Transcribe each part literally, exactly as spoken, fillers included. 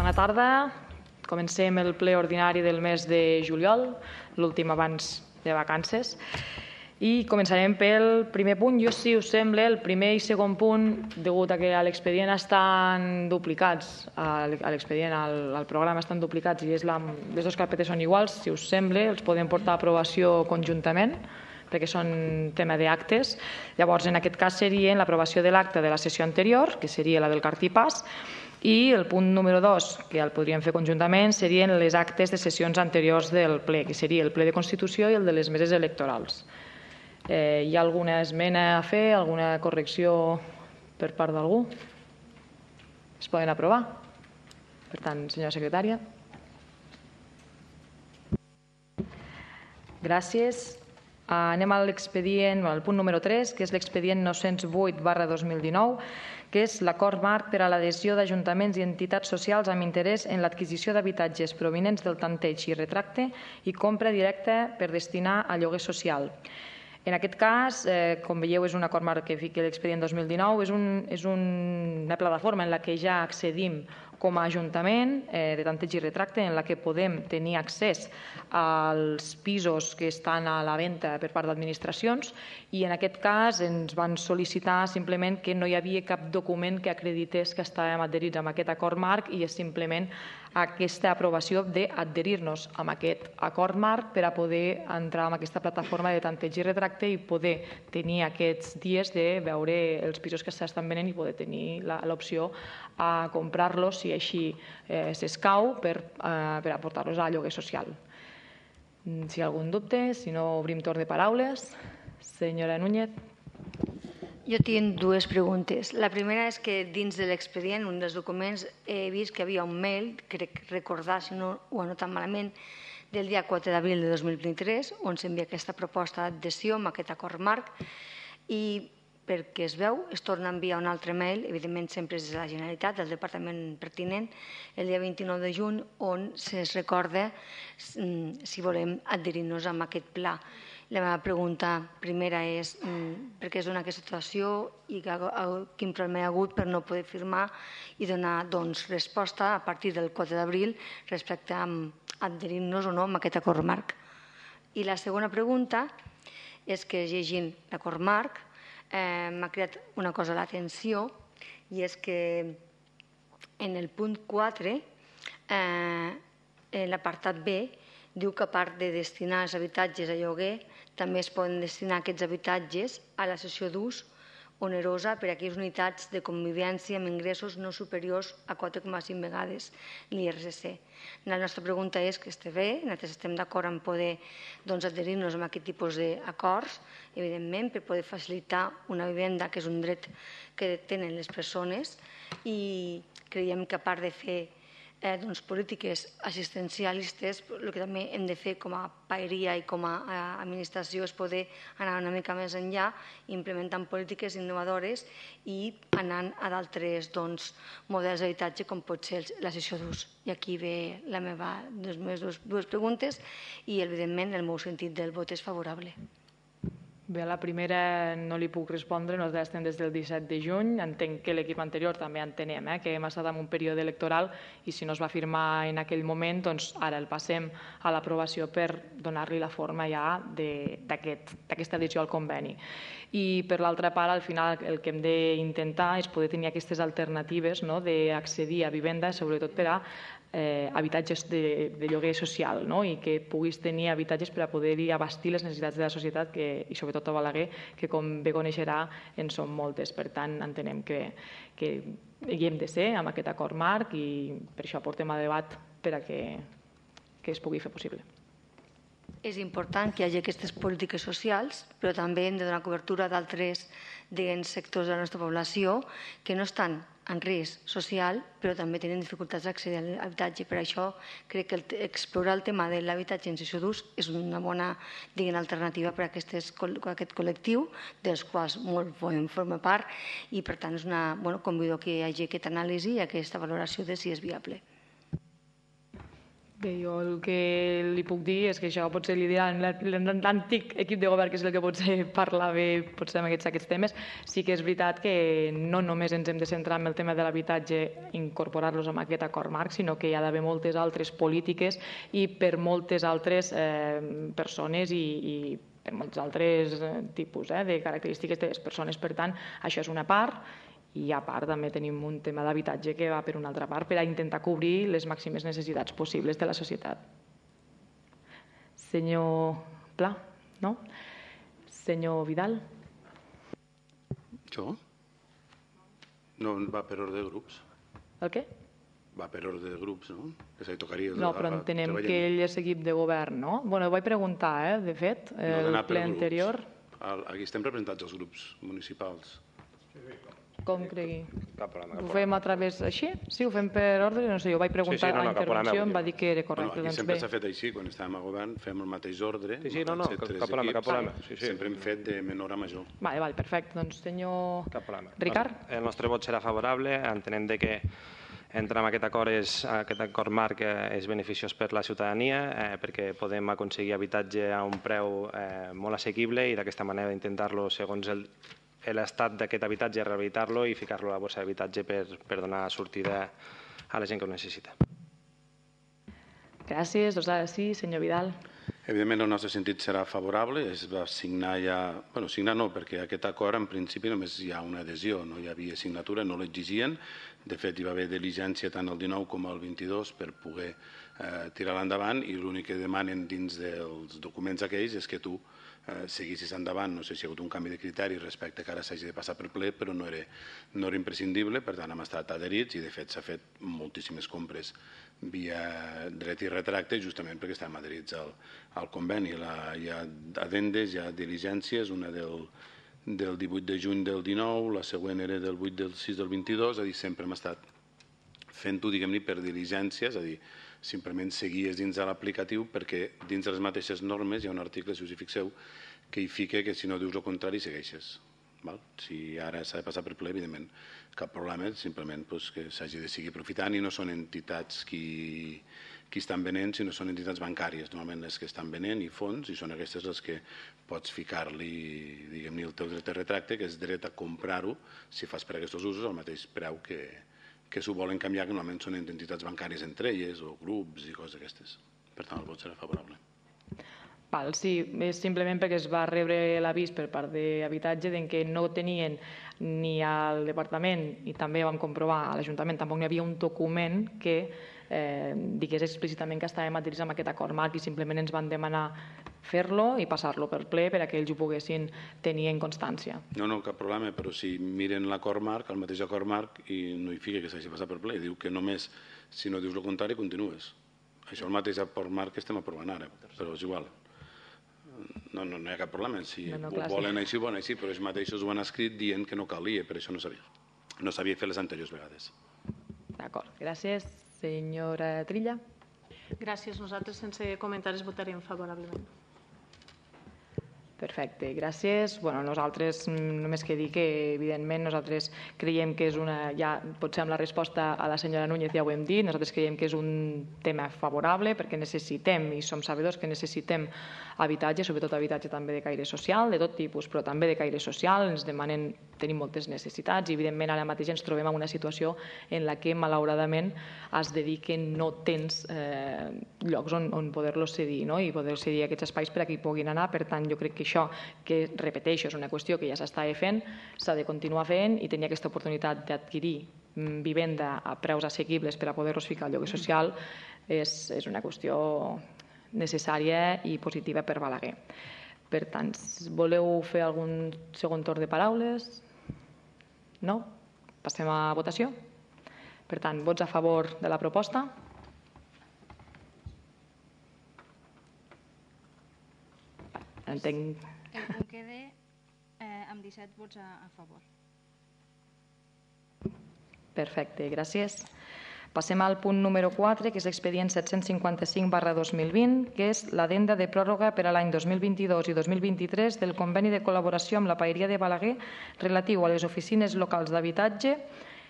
Bona tarda. Comencem el ple ordinari del mes de juliol, l'últim abans de vacances. I començarem pel primer punt. Jo, si us sembla, el primer i segon punt, degut a que a l'expedient estan duplicats, a l'expedient, al, al programa estan duplicats i és la, les dues carpetes són iguals, si us sembla, els podem portar a aprovació conjuntament, perquè són tema d'actes. Llavors, en aquest cas, serien l'aprovació de l'acte de la sessió anterior, que seria la del cartipàs, i el punt número dos, que el podríem fer conjuntament, serien les actes de sessions anteriors del ple, que seria el ple de Constitució i el de les meses electorals. Eh, hi ha alguna esmena a fer, alguna correcció per part d'algú? Es poden aprovar? Per tant, senyora secretària. Gràcies. Anem a l'expedient, al punt número tres, que és l'expedient nou-cents vuit barra dos mil dinou, que és l'acord marc per a l'adhesió d'ajuntaments i entitats socials amb interès en l'adquisició d'habitatges provinents del tanteig i retracte i compra directa per destinar a lloguer social. En aquest cas, eh, com veieu, és un acord marc que fica l'expedient dos mil dinou, és, un, és un, una plataforma en la que ja accedim com a Ajuntament eh, de tanteig i retracte, en la que podem tenir accés als pisos que estan a la venda per part d'administracions, i en aquest cas ens van sol·licitar simplement que no hi havia cap document que acredités que estàvem adherits amb aquest acord marc, i és simplement aquesta aprovació d'adherir-nos a aquest acord marc per a poder entrar en aquesta plataforma de tanteig i retracte i poder tenir aquests dies de veure els pisos que s'estan venent i poder tenir l'opció a comprar-los si així eh, s'escau per, eh, per aportar-los a lloguer social. Si hi ha algun dubte, si no, obrim torn de paraules. Senyora Núñez. Jo tinc dues preguntes. La primera és que dins de l'expedient, un dels documents, he vist que hi havia un mail, crec recordar, si no ho he anotat malament, del dia quatre d'abril de dos mil vint-i-tres, on s'envia aquesta proposta d'adhesió amb aquest acord marc, i perquè es veu, es torna a enviar un altre mail, evidentment sempre és de la Generalitat, del departament pertinent, el dia vint-i-nou de juny, on se'ns recorda si volem adherir-nos a aquest pla. La meva pregunta primera és per què es dona aquesta situació i quin problema hi ha hagut per no poder firmar i donar resposta a partir del quatre d'abril respecte a adherir-nos o no a aquest acord marc. I la segona pregunta és que, llegint l'acord marc, m'ha creat una cosa a l'atenció, i és que en el punt quatre, en l'apartat B, diu que a part de destinar els habitatges a lloguer, també es poden destinar aquests habitatges a la cessió d'ús onerosa per a aquelles unitats de convivència amb ingressos no superiors a quatre coma cinc vegades l'I R S C. La nostra pregunta és que està bé, nosaltres estem d'acord en poder adherir-nos a aquest tipus d'acords, evidentment, per poder facilitar una vivenda, que és un dret que tenen les persones, i creiem que a part de fer polítiques assistencialistes, el que també hem de fer com a paeria i com a administració és poder anar una mica més enllà, implementant polítiques innovadores i anant a d'altres models d'habitatge com pot ser la cessió d'ús. I aquí ve les meves dues preguntes i, evidentment, el meu sentit del vot és favorable. Bé, a la primera no li puc respondre, nosaltres estem des del disset de juny, entenc que l'equip anterior també entenem que hem estat en un període electoral i si no es va firmar en aquell moment, doncs ara el passem a l'aprovació per donar-li la forma ja d'aquesta adhesió al conveni. I per l'altra part, al final el que hem d'intentar és poder tenir aquestes alternatives d'accedir a vivenda, sobretot per a habitatges de lloguer social, i que puguis tenir habitatges per a poder-hi abastir les necessitats de la societat i sobretot a Balaguer, que com bé coneixerà en són moltes. Per tant, entenem que hi hem de ser amb aquest acord marc i per això portem a debat per a que es pugui fer possible. És important que hi hagi aquestes polítiques socials, però també hem de donar cobertura d'altres sectors de la nostra població que no estan en risc social, però també tenen dificultats d'accedir a l'habitatge. Per això crec que explorar el tema de l'habitatge en cessió d'ús és una bona alternativa per a aquest col·lectiu, dels quals molt podem formar part, i per tant convido que hi hagi aquesta anàlisi i aquesta valoració de si és viable. Bé, jo el que li puc dir és que això potser li diran l'antic equip de govern, que és el que potser parla bé potser amb aquests, aquests temes. Sí que és veritat que no només ens hem de centrar en el tema de l'habitatge, incorporar-los en aquest acord marc, sinó que hi ha d'haver moltes altres polítiques i per moltes altres eh, persones i, i per molts altres tipus eh, de característiques de les persones. Per tant, això és una part. I a part també tenim un tema d'habitatge que va per una altra part per a intentar cobrir les màximes necessitats possibles de la societat. Senyor Pla, no? Senyor Vidal? Jo? No, va per ordre de grups. El què? Va per ordre de grups, no? Que se li tocaria... No, però entenem que ell és equip de govern, no? Bueno, ho vaig preguntar, eh, de fet, el ple anterior. Aquí estem representats els grups municipals. Com cregui? Cap problema. Ho fem a través així? Sí, ho fem per ordre? No sé, jo vaig preguntar a la intervenció, em va dir que era correcte. Aquí sempre s'ha fet així, quan estàvem a govern fem el mateix ordre. Sí, sí, no, no, cap problema, cap problema. Sempre hem fet de menor a major. Vale, vale, perfecte. Doncs, senyor Ricard? El nostre vot serà favorable, entenent que entrar en aquest acord, és, aquest acord marc és beneficiós per la ciutadania eh, perquè podem aconseguir habitatge a un preu eh, molt assequible i d'aquesta manera intentar-lo segons el l'estat d'aquest habitatge, rehabilitar-lo i ficar-lo a la borsa d'habitatge per, per donar sortida a la gent que ho necessita. Gràcies. Doncs ara sí, senyor Vidal. Evidentment, el nostre sentit serà favorable. Es va signar ja... Bueno, signar no, perquè aquest acord en principi només hi ha una adhesió, no hi havia signatura, no l'exigien. De fet, hi va haver diligència tant el dinou com el vint-i-dos per poder eh, tirar-la endavant i l'únic que demanen dins dels documents aquells és que tu eh, seguissis endavant. No sé si hi ha hagut un canvi de criteri respecte que ara s'hagi de passar per ple, però no era, no era imprescindible, per tant hem estat adherits i de fet s'ha fet moltíssimes compres via dret i retracte justament perquè estem adherits al, al conveni. La, hi ha adendes, hi ha diligències, una del, del divuit de juny del dinou, la següent era del vuit del sis del vint-i-dos, és a dir, sempre hem estat fent-ho, diguem-ne, per diligències, és a dir, simplement seguies dins de l'aplicatiu perquè dins de les mateixes normes hi ha un article, si us hi fixeu, que hi fica que si no dius el contrari segueixes. Val? Si ara s'ha de passar per ple, evidentment, cap problema, simplement pues, que s'hagi de seguir aprofitant i no són entitats qui, qui estan venent, sinó són entitats bancàries, normalment les que estan venent i fons, i són aquestes les que pots ficar-li, diguem-ne, el teu dret de retracte, que és dret a comprar-ho, si fas per aquests usos, al mateix preu que, que s'ho volen canviar, que normalment són entitats bancàries entre elles, o grups i coses d'aquestes. Per tant, el vot serà favorable. Val, sí, és simplement perquè es va rebre l'avís per part d'Habitatge en què no tenien ni al departament i també vam comprovar a l'Ajuntament, tampoc n'hi havia un document que eh, digués explícitament que estàvem adherits amb aquest acord marc i simplement ens van demanar fer-lo i passar-lo per ple per a que ells ho poguessin tenir en constància. No, no, cap problema, però si miren l'acord marc, el mateix acord marc, i no hi fica que s'hagi de passar per ple, diu que només si no dius el contrari continues. Això el mateix acord marc que estem aprovant ara, però és igual. No, no, no hi ha cap problema. Si no, no, ho volen així, ho volen així, però ells mateixos ho han escrit dient que no calia, per això no s'havia no s'havia fet les anteriors vegades. D'acord, gràcies. Senyora Trilla. Gràcies. Nosaltres, sense comentaris, votaríem favorablement. Perfecte, gràcies. Bueno, nosaltres, només que dir que, evidentment, nosaltres creiem que és una... Ja, potser amb la resposta a la senyora Núñez ja ho hem dit, nosaltres creiem que és un tema favorable perquè necessitem, i som sabedors que necessitem habitatge, sobretot habitatge també de caire social, de tot tipus, però també de caire social, ens demanen, tenim moltes necessitats i evidentment ara mateix ens trobem en una situació en la que malauradament has de dir que no tens eh, llocs on, on poder-los cedir, no? I poder cedir aquests espais per a que hi puguin anar. Per tant, jo crec que això, que repeteixo, és una qüestió que ja s'estava fent, s'ha de continuar fent i tenir aquesta oportunitat d'adquirir vivenda a preus assequibles per a poder-los ficar al lloguer social és, és una qüestió necessària i positiva per Balaguer. Per tant, voleu fer algun segon torn de paraules? No? Passem a votació? Per tant, vots a favor de la proposta? Entenc... El punt queda eh, amb disset vots a, a favor. Perfecte, gràcies. Passem al punt número quatre, que és l'expedient set-cents cinquanta-cinc barra dos mil vint, que és l'addenda de pròrroga per a l'any dos mil vint-i-dos i dos mil vint-i-tres del conveni de col·laboració amb la Paeria de Balaguer relatiu a les oficines locals d'habitatge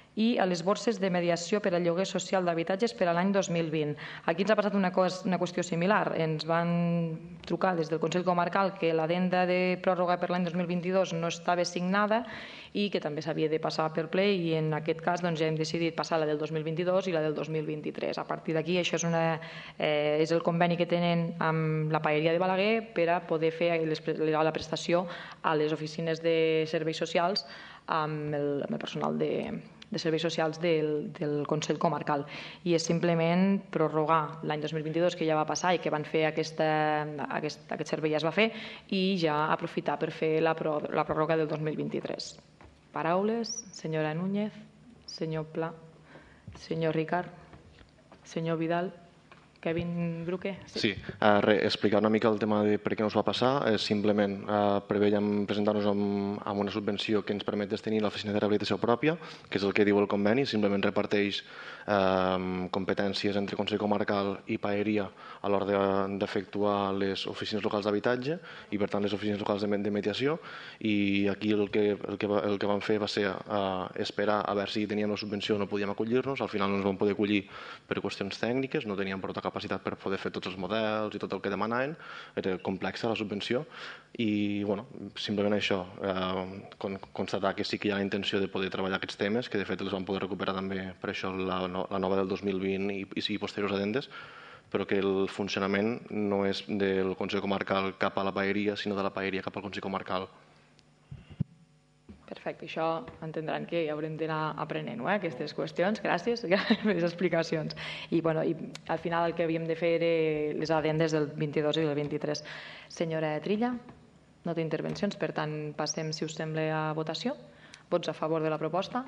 i a les borses de mediació per al lloguer social d'habitatges per a l'any dos mil vint. Aquí ens ha passat una, cosa, una qüestió similar. Ens van trucar des del Consell Comarcal que l'adenda de pròrroga per l'any dos mil vint-dos no estava signada i que també s'havia de passar per ple, i en aquest cas doncs, ja hem decidit passar la del dos mil vint-dos i la del dos mil vint-tres. A partir d'aquí, això és, una, eh, és el conveni que tenen amb la Paeria de Balaguer per a poder fer les, la prestació a les oficines de serveis socials amb el, amb el personal de de serveis socials del, del Consell Comarcal, i és simplement prorrogar l'any dos mil vint-dos, que ja va passar i que van fer aquesta, aquest, aquest servei ja es va fer, i ja aprofitar per fer la, pro, la pròrroga del dos mil vint-tres. Paraules, senyora Núñez, senyor Pla, senyor Ricard, senyor Vidal, Kevin Bruque. Sí, sí uh, re, explicar una mica el tema de per què no es va passar. És simplement uh, preveiem presentar-nos amb, amb una subvenció que ens permet tenir l'oficina de rehabilitació pròpia, que és el que diu el conveni, simplement reparteix uh, competències entre Consell Comarcal i Paeria a l'hora d'efectuar les oficines locals d'habitatge i, per tant, les oficines locals de, de mediació. I aquí el que, el que, el que vam fer va ser uh, esperar a veure si teníem la subvenció o no podíem acollir-nos. Al final no ens vam poder acollir per qüestions tècniques, no teníem prou capacitat per poder fer tots els models i tot el que demanaven. Era complexa la subvenció i bueno, simplement això, eh, constatar que sí que hi ha la intenció de poder treballar aquests temes, que de fet els vam poder recuperar també per això la, la nova del dos mil vint i, i posteriors adendes, però que el funcionament no és del Consell Comarcal cap a la Paeria, sinó de la Paeria cap al Consell Comarcal. Perfecte, això entendran que haurem d'anar aprenent eh, aquestes qüestions. Gràcies per les explicacions. I, bueno, i al final el que havíem de fer era les adendes del vint-dos i del vint-tres. Senyora Trilla, no té intervencions, per tant passem, si us sembla, a votació. Vots a favor de la proposta?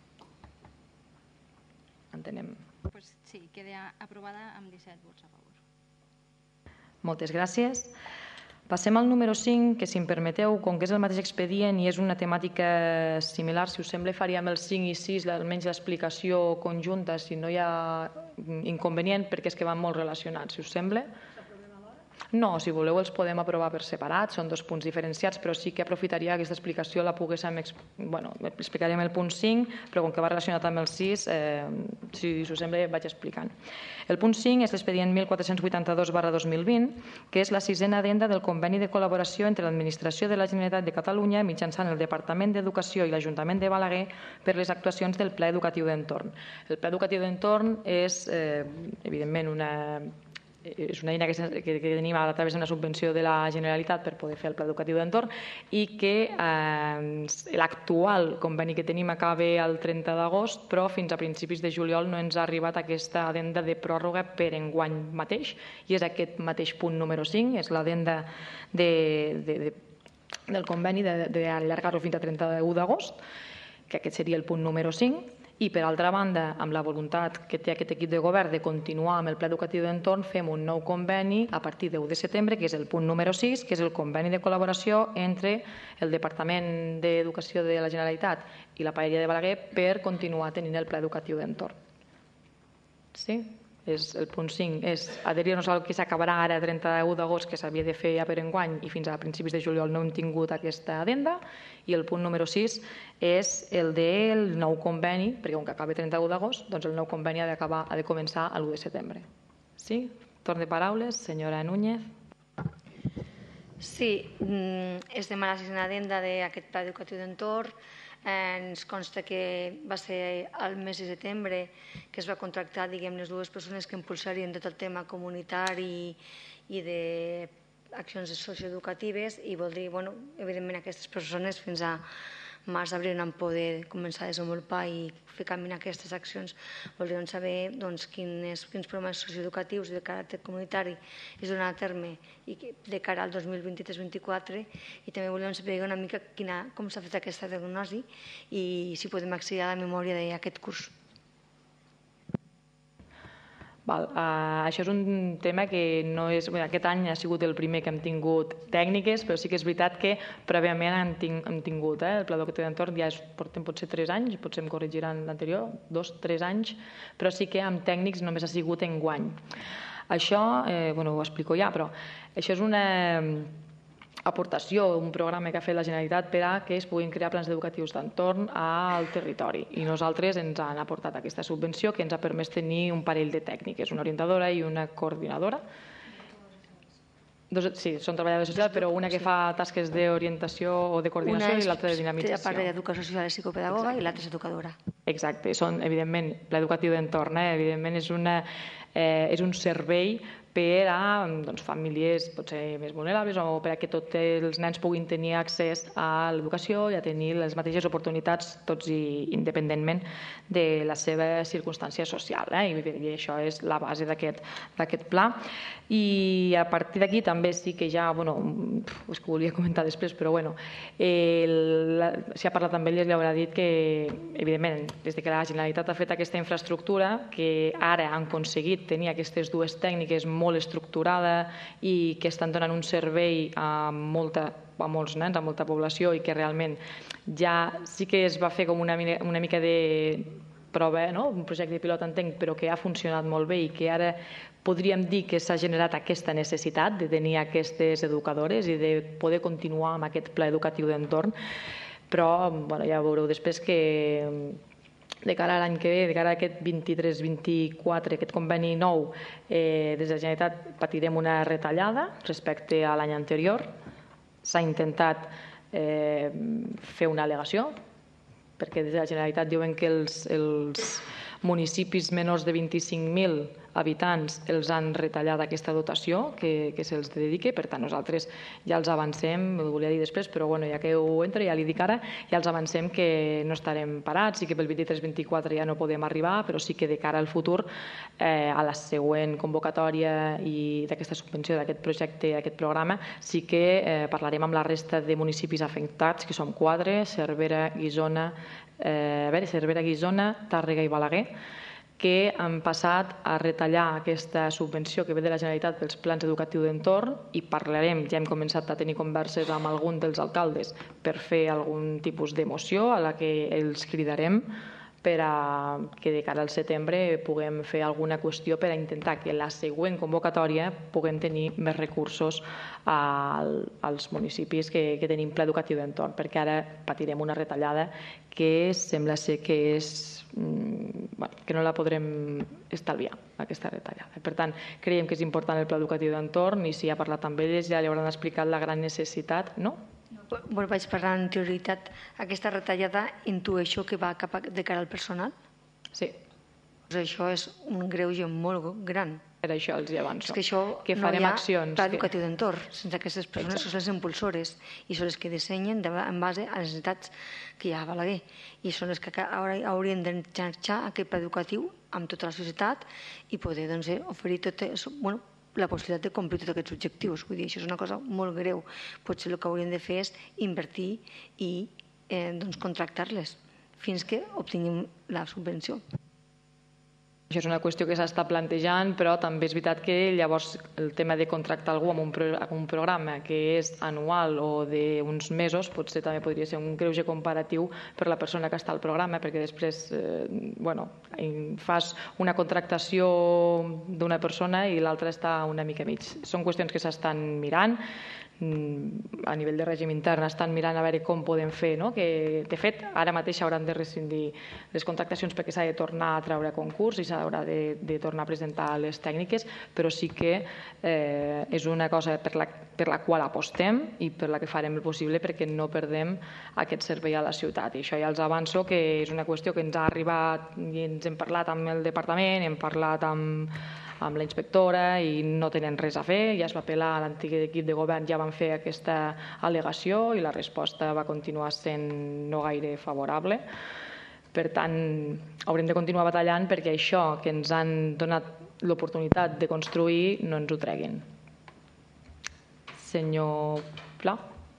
Entenem. Pues sí, queda aprovada amb disset vots a favor. Moltes gràcies. Passem al número cinc, que si em permeteu, com que és el mateix expedient i és una temàtica similar, si us sembla faríem el cinc i sis, almenys l'explicació conjunta, si no hi ha inconvenient, perquè és que van molt relacionats, si us sembla. No, si voleu els podem aprovar per separat, són dos punts diferenciats, però sí que aprofitaria aquesta explicació, la poguéssim... Bueno, explicarem el punt cinc, però com que va relacionat amb el sis, eh, si us sembla vaig explicant. El punt cinc és l'expedient mil quatre-cents vuitanta-dos barra dos mil vint, que és la sisena addenda del conveni de col·laboració entre l'Administració de la Generalitat de Catalunya mitjançant el Departament d'Educació i l'Ajuntament de Balaguer per les actuacions del Pla Educatiu d'Entorn. El Pla Educatiu d'Entorn és, eh, evidentment, una... és una eina que, que, que tenim a través d'una subvenció de la Generalitat per poder fer el Pla Educatiu d'Entorn i que eh, l'actual conveni que tenim acaba el trenta d'agost, però fins a principis de juliol no ens ha arribat aquesta addenda de pròrroga per enguany mateix, i és aquest mateix punt número cinc, és l'addenda de, de, de, del conveni d'allargar-lo fins a trenta-u d'agost, que aquest seria el punt número cinc. I, per altra banda, amb la voluntat que té aquest equip de govern de continuar amb el Pla Educatiu d'Entorn, fem un nou conveni a partir de u de setembre, que és el punt número sis, que és el conveni de col·laboració entre el Departament d'Educació de la Generalitat i la Paeria de Balaguer per continuar tenint el Pla Educatiu d'Entorn. Sí? És, el punt cinc és adherir-nos al que s'acabarà ara a trenta-u d'agost, que s'havia de fer ja per enguany, i fins a principis de juliol no hem tingut aquesta addenda, i el punt número sis és el del nou conveni, perquè com que acaba trenta-u d'agost, doncs el nou conveni ha d'acabar, ha de començar l'u de setembre. Sí? Torn de paraules, senyora Núñez. Sí, es demana la sisena addenda d'aquest Pla Educatiu d'Entorn. Ens consta que va ser al mes de setembre que es va contractar, diguem, les dues persones que impulsarien tot el tema comunitari i d'accions socioeducatives, i vol dir, bueno, evidentment aquestes persones fins a març d'abril no han poder començar a desenvolupar i fer caminar aquestes accions. Voldríem saber doncs, quins, quins programes socioeducatius de caràcter comunitari es donen a terme i de cara al dos mil vint-tres vint-quatre, i també volíem saber una mica quina, com s'ha fet aquesta diagnosi i si podem accedir a la memòria d'aquest curs. Val, uh, això és un tema que no és... Bé, aquest any ha sigut el primer que hem tingut tècniques, però sí que és veritat que prèviament hem, ting, hem tingut eh, el Pla Educatiu d'Entorn, ja es portem potser tres anys, potser em corregiran l'anterior, dos, tres anys, però sí que amb tècnics només ha sigut enguany. Això, eh, bueno, ho explico ja, però això és una... aportació, un programa que ha fet la Generalitat per a que es puguin crear plans educatius d'entorn al territori. I nosaltres ens han aportat aquesta subvenció que ens ha permès tenir un parell de tècniques, una orientadora i una coordinadora. Sí, són treballadores socials, però una que fa tasques d'orientació o de coordinació i l'altra de dinamització. Una part d'educació social és psicopedagoga i l'altra és educadora. Exacte, són, evidentment, l'educatiu d'entorn, evidentment és un servei per a famílies potser més vulnerables o per a que tots els nens puguin tenir accés a l'educació i a tenir les mateixes oportunitats, tots i independentment de la seva circumstància social. I això és la base d'aquest pla. I a partir d'aquí també sí que ja, bueno, és que ho volia comentar després, però bueno, s'hi ha parlat amb ell i li haurà dit que, evidentment, des que la Generalitat ha fet aquesta infraestructura, que ara han aconseguit tenir aquestes dues tècniques molt estructurada i que estan donant un servei a molta a molts nens, a molta població i que realment ja sí que es va fer com una mica de prova, un projecte pilot entenc, però que ha funcionat molt bé i que ara podríem dir que s'ha generat aquesta necessitat de tenir aquestes educadores i de poder continuar amb aquest pla educatiu d'entorn, però ja veureu després que de cara a l'any que ve, de cara a aquest vint-i-tres vint-i-quatre, aquest conveni nou, des de la Generalitat patirem una retallada respecte a l'any anterior. S'ha intentat fer una al·legació, perquè des de la Generalitat diuen que els municipis menors de vint-i-cinc mil habitants els han retallat aquesta dotació que se'ls dedica, per tant nosaltres ja els avancem, ho volia dir després, però ja que ho entro ja li dic ara, ja els avancem que no estarem parats i que pel vint-i-tres vint-i-quatre ja no podem arribar, però sí que de cara al futur, a la següent convocatòria d'aquesta subvenció, d'aquest projecte, d'aquest programa, sí que parlarem amb la resta de municipis afectats, que som quatre, Cervera, Guissona, Cervera, Guissona, Tàrrega i Balaguer, que han passat a retallar aquesta subvenció que ve de la Generalitat pels plans educatius d'entorn i parlarem, ja hem començat a tenir converses amb algun dels alcaldes per fer algun tipus de moció a la que els cridarem per a que de cara al setembre puguem fer alguna qüestió per a intentar que la següent convocatòria puguem tenir més recursos als municipis que tenim pla educatiu d'entorn, perquè ara patirem una retallada que sembla ser que és que no la podrem estalviar, aquesta retallada. Per tant, creiem que és important el pla educatiu d'entorn i si ha parlat amb ells ja li hauran explicat la gran necessitat, no? Vaig parlar en teoritat. Aquesta retallada intueixo que va cap de cara al personal? Sí. Això és un greuge molt gran. Per això els hi avanço. És que això no hi ha pla educatiu d'entorn, sense aquestes persones que són les impulsores i són les que dissenyen en base a les necessitats que hi ha a Balaguer i són les que haurien d'enxarxar aquest pla educatiu amb tota la societat i poder oferir la possibilitat de complir tots aquests objectius. Vull dir, això és una cosa molt greu. Potser el que haurien de fer és invertir i contractar-les fins que obtinguin la subvenció. Això és una qüestió que s'està plantejant, però també és veritat que llavors el tema de contractar algú amb un programa que és anual o d'uns mesos potser també podria ser un greuge comparatiu per la persona que està al programa, perquè després fas una contractació d'una persona i l'altra està una mica mig. Són qüestions que s'estan mirant. A nivell de règim intern estan mirant a veure com podem fer, que de fet ara mateix hauran de rescindir les contractacions perquè s'ha de tornar a treure concurs i s'haurà de tornar a presentar les tècniques, però sí que és una cosa per la qual apostem i per la que farem el possible perquè no perdem aquest servei a la ciutat. I això ja els avanço que és una qüestió que ens ha arribat i ens hem parlat amb el departament, hem parlat amb amb la inspectora i no tenen res a fer, ja es va apel·lar a l'antic equip de govern, ja van fer aquesta al·legació i la resposta va continuar sent no gaire favorable. Per tant, haurem de continuar batallant perquè això que ens han donat l'oportunitat de construir no ens ho treguin. Senyor Pla?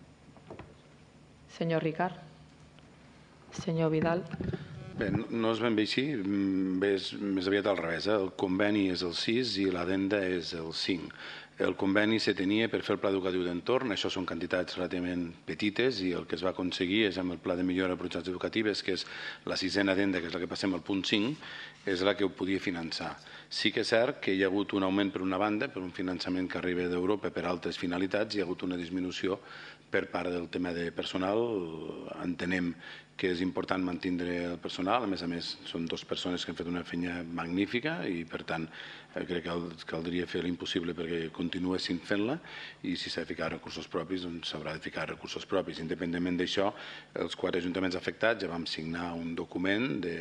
Senyor Ricard? Senyor Vidal? Bé, no és ben bé així, és més aviat al revés. El conveni és el sis i l'addenda és el cinc. El conveni se tenia per fer el pla educatiu d'entorn, això són quantitats relativament petites i el que es va aconseguir és amb el pla de millora de projectes educatives, que és la sisena addenda, que és la que passem al punt cinc, és la que ho podia finançar. Sí que és cert que hi ha hagut un augment per una banda, per un finançament que arriba d'Europa per altres finalitats, hi ha hagut una disminució per part del tema de personal. Entenem que és important mantindre el personal, a més a més són dues persones que han fet una feina magnífica i per tant crec que caldria fer l'impossible perquè continuessin fent-la i si s'ha de ficar recursos propis doncs s'haurà de ficar recursos propis. Independentment d'això, els quatre ajuntaments afectats ja vam signar un document de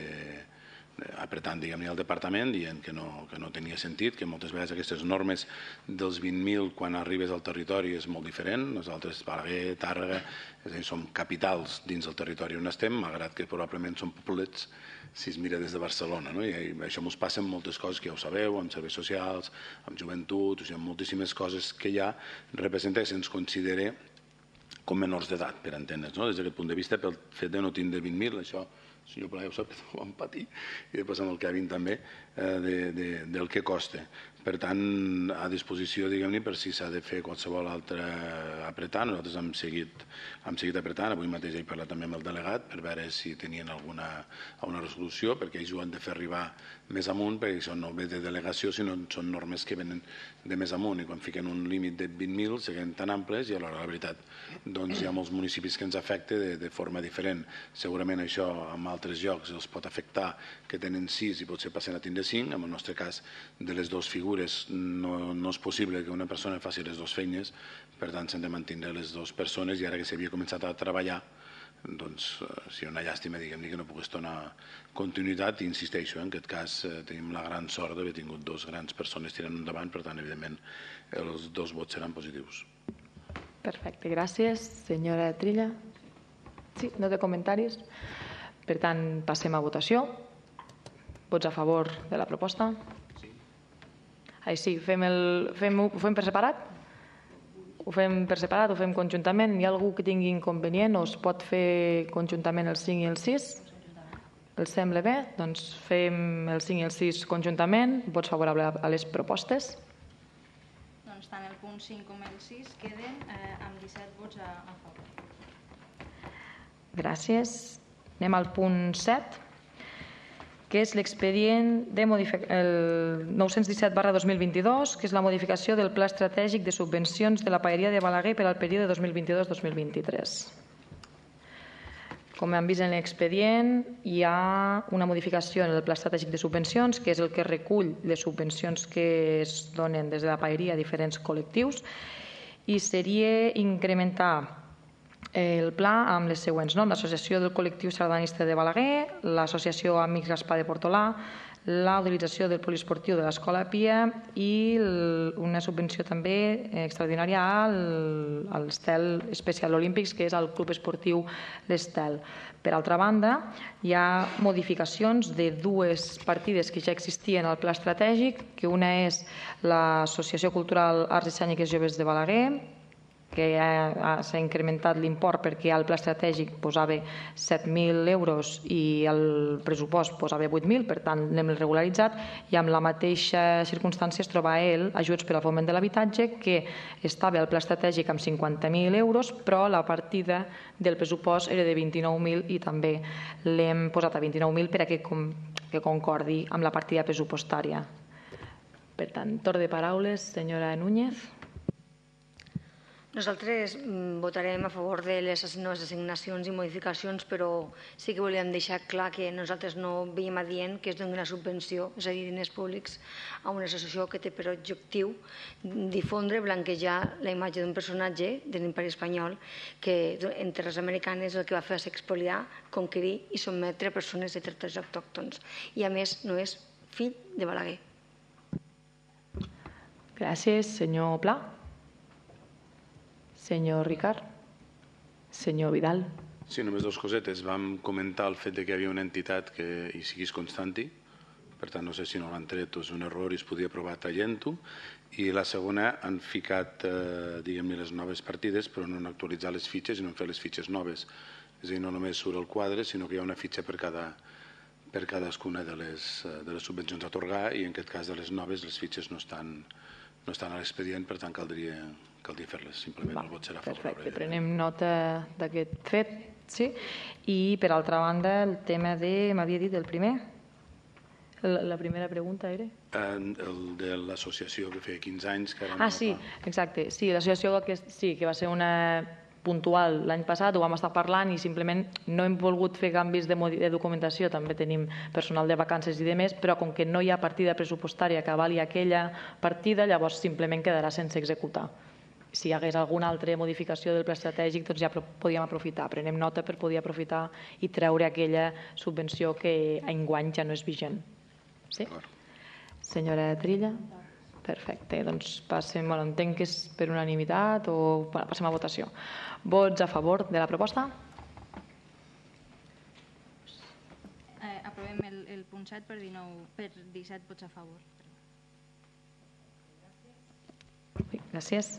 apretant diguem-ne el departament dient que no, que no tenia sentit, que moltes vegades aquestes normes dels vint mil quan arribes al territori és molt diferent. Nosaltres, Balaguer, Tàrrega, és a dir, som capitals dins del territori on estem, malgrat que probablement som poblets si es mira des de Barcelona. No? I això ens passa amb moltes coses que ja ho sabeu, amb serveis socials, amb joventut, o sigui, amb moltíssimes coses que ja representa que se'ns considera com menors d'edat, per entendre's. No? Des d'aquest punt de vista, pel fet de no tindre vint mil, això el senyor Pla ja ho sap, que ho vam patir, i després amb el Kevin també, eh, de, de, del que costa. Per tant, a disposició, diguem-ne, per si s'ha de fer qualsevol altre apretant. Nosaltres hem seguit, hem seguit apretant. Avui mateix he parlat també amb el delegat per veure si tenien alguna, alguna resolució, perquè ells ho han de fer arribar més amunt, perquè això no ve de delegació, sinó són normes que venen de més amunt. I quan fiquen un límit de vint mil, segueixen tan amples i alhora, la veritat, doncs hi ha molts municipis que ens afecta de, de forma diferent. Segurament això en altres llocs els pot afectar que tenen sis i potser passen a tindre cinc. En el nostre cas, de les dues figures, no, no és possible que una persona faci les dues feines, per tant s'han de mantenir les dues persones i ara que s'havia començat a treballar, doncs si una llàstima, diguem-ne, que no pogués donar continuïtat, i insisteixo, en aquest cas eh, tenim la gran sort d'haver tingut dos grans persones tirant endavant, per tant, evidentment, els dos vots seran positius. Perfecte, gràcies. Senyora Trilla? Sí, no té comentaris? Per tant, passem a votació. Vots a favor de la proposta? Sí. Així, fem, el, fem, ho fem per separat? Ho fem per separat, ho fem conjuntament? Hi ha algú que tingui inconvenient o es pot fer conjuntament el cinc i el sis? Els sembla bé? Doncs fem el cinc i el sis conjuntament. Vots favorables a les propostes? Doncs tant el punt cinc com el sis queden eh, amb disset vots a, a favor. Gràcies. Anem al punt set, que és l'expedient de nou-cents disset barra dos mil vint-i-dos, que és la modificació del Pla Estratègic de Subvencions de la Paeria de Balaguer per al període dos mil vint-i-dos dos mil vint-i-tres. Com hem vist en l'expedient, hi ha una modificació en el Pla Estratègic de Subvencions, que és el que recull les subvencions que es donen des de la paeria a diferents col·lectius, i seria incrementar el pla amb les següents, no? L'Associació del Col·lectiu Sardanista de Balaguer, l'Associació Amics Gaspar de Portolà, la utilització del poliesportiu de l'Escola Pia i una subvenció també extraordinària al, al Estel Especial Olímpics, que és el Club Esportiu l'Estel. Per altra banda, hi ha modificacions de dues partides que ja existien al pla estratègic, que una és l'Associació Cultural Arts Escèniques Joves de Balaguer, que s'ha incrementat l'import perquè al pla estratègic posava set mil euros i el pressupost posava vuit mil, per tant l'hem regularitzat, i amb la mateixa circumstància es troba el ajuts per al foment de l'habitatge, que estava al pla estratègic amb cinquanta mil euros, però la partida del pressupost era de vint-i-nou mil i també l'hem posat a vint-i-nou mil per a que, que concordi amb la partida pressupostària. Per tant, torn de paraules, senyora Núñez. Nosaltres votarem a favor de les noves assignacions i modificacions, però sí que volíem deixar clar que nosaltres no veiem adient que es doni una subvenció, és a dir, diners públics, a una associació que té per objectiu difondre, blanquejar la imatge d'un personatge de l'imperi espanyol que en terres americanes el que va fer va ser expoliar, conquerir i sotmetre persones de territoris autòctons. I a més no és fill de Balaguer. Gràcies, senyor Pla. Senyor Ricard. Senyor Vidal. Sí, només dues cosetes. Vam comentar el fet que hi havia una entitat que hi siguis constanti, per tant no sé si no l'han tret o és un error i es podia provar traient-ho, i la segona han ficat eh, diguem-ne les noves partides però no han actualitzat les fitxes i no han fet les fitxes noves, és a dir, no només surt el quadre sinó que hi ha una fitxa per cada per cadascuna de les, de les subvencions a atorgar, i en aquest cas de les noves les fitxes no estan, no estan a l'expedient, per tant caldria caldria fer-les, simplement el vot serà favorable. Perfecte, prenem nota d'aquest fet, sí. I per altra banda el tema de, m'havia dit el primer, La primera pregunta era? El de l'associació que feia quinze anys. Ah, sí, exacte. Sí, l'associació sí, que va ser una puntual l'any passat, ho vam estar parlant i simplement no hem volgut fer canvis de documentació, també tenim personal de vacances i de més, però com que no hi ha partida pressupostària que avali aquella partida, llavors simplement quedarà sense executar. Si hi hagués alguna altra modificació del pla estratègic, doncs ja podíem aprofitar. Prenem nota per poder aprofitar i treure aquella subvenció que enguany ja no és vigent. Sí? Senyora Trilla? Perfecte, doncs passem, bueno, entenc que és per unanimitat o passem a votació. Vots a favor de la proposta? Eh, aprovem el, el punt set per, dinou, per disset vots a favor. Gràcies.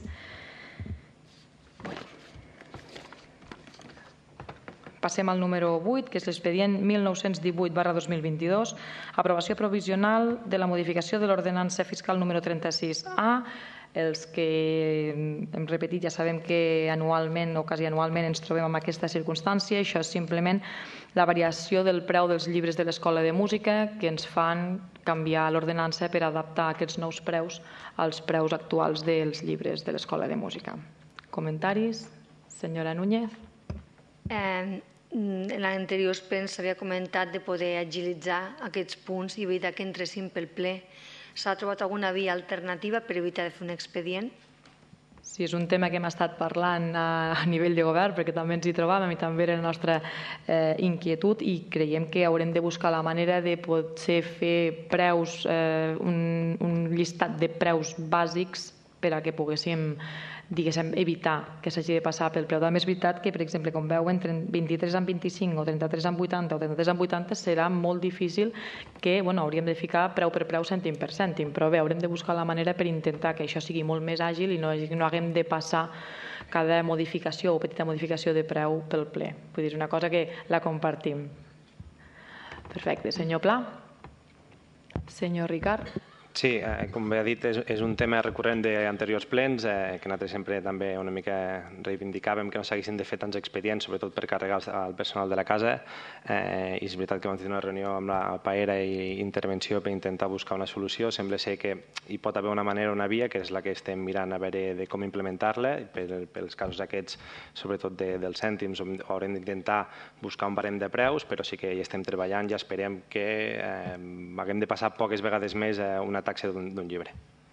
Passem al número vuit, que és l'expedient mil nou-cents divuit barra dos mil vint-i-dos, aprovació provisional de la modificació de l'ordenança fiscal número trenta-sis A. Els que hem repetit ja sabem que anualment o quasi anualment ens trobem en aquesta circumstància. Això és simplement la variació del preu dels llibres de l'Escola de Música que ens fan canviar l'ordenança per adaptar aquests nous preus als preus actuals dels llibres de l'Escola de Música. Comentaris? Senyora Núñez? Eh, en l'anterior plens s'havia comentat de poder agilitzar aquests punts i evitar que entressin pel ple. S'ha trobat alguna via alternativa per evitar de fer un expedient? Sí, és un tema que hem estat parlant a nivell de govern perquè també ens hi trobàvem i també era la nostra eh, inquietud i creiem que haurem de buscar la manera de potser fer preus, eh, un, un llistat de preus bàsics per a que poguéssim diguéssim, evitar que s'hagi de passar pel preu. També és veritat que, per exemple, com veuen, entre vint-i-tres amb vint-i-cinc o trenta-tres amb vuitanta o trenta-tres amb vuitanta serà molt difícil que, bueno, hauríem de ficar preu per preu, cèntim per cèntim, però bé, haurem de buscar la manera per intentar que això sigui molt més àgil i no, no haguem de passar cada modificació o petita modificació de preu pel ple. Vull dir, és una cosa que la compartim. Perfecte. Senyor Pla? Senyor Ricard? Sí, eh, com bé ha dit, és, és un tema recurrent d'anteriors plens, eh, que nosaltres sempre també una mica reivindicàvem que no s'haguessin de fer tants expedients, sobretot per carregar el personal de la casa, eh, i és veritat que vam tenir una reunió amb la Paera i intervenció per intentar buscar una solució. Sembla ser que hi pot haver una manera, una via, que és la que estem mirant a veure de com implementar-la. Per, pels casos aquests, sobretot de, dels cèntims, haurem d'intentar buscar un barem de preus, però sí que hi estem treballant i esperem que eh, haguem de passar poques vegades més eh, una taxa d'un llibre.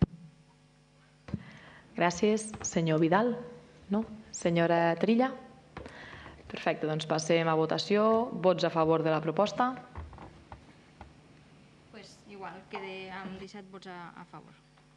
Gràcies. Senyor Vidal? No? Senyora Trilla? Perfecte, doncs passem a votació. Vots a favor de la proposta? Pues igual, quede amb disset vots a, a favor.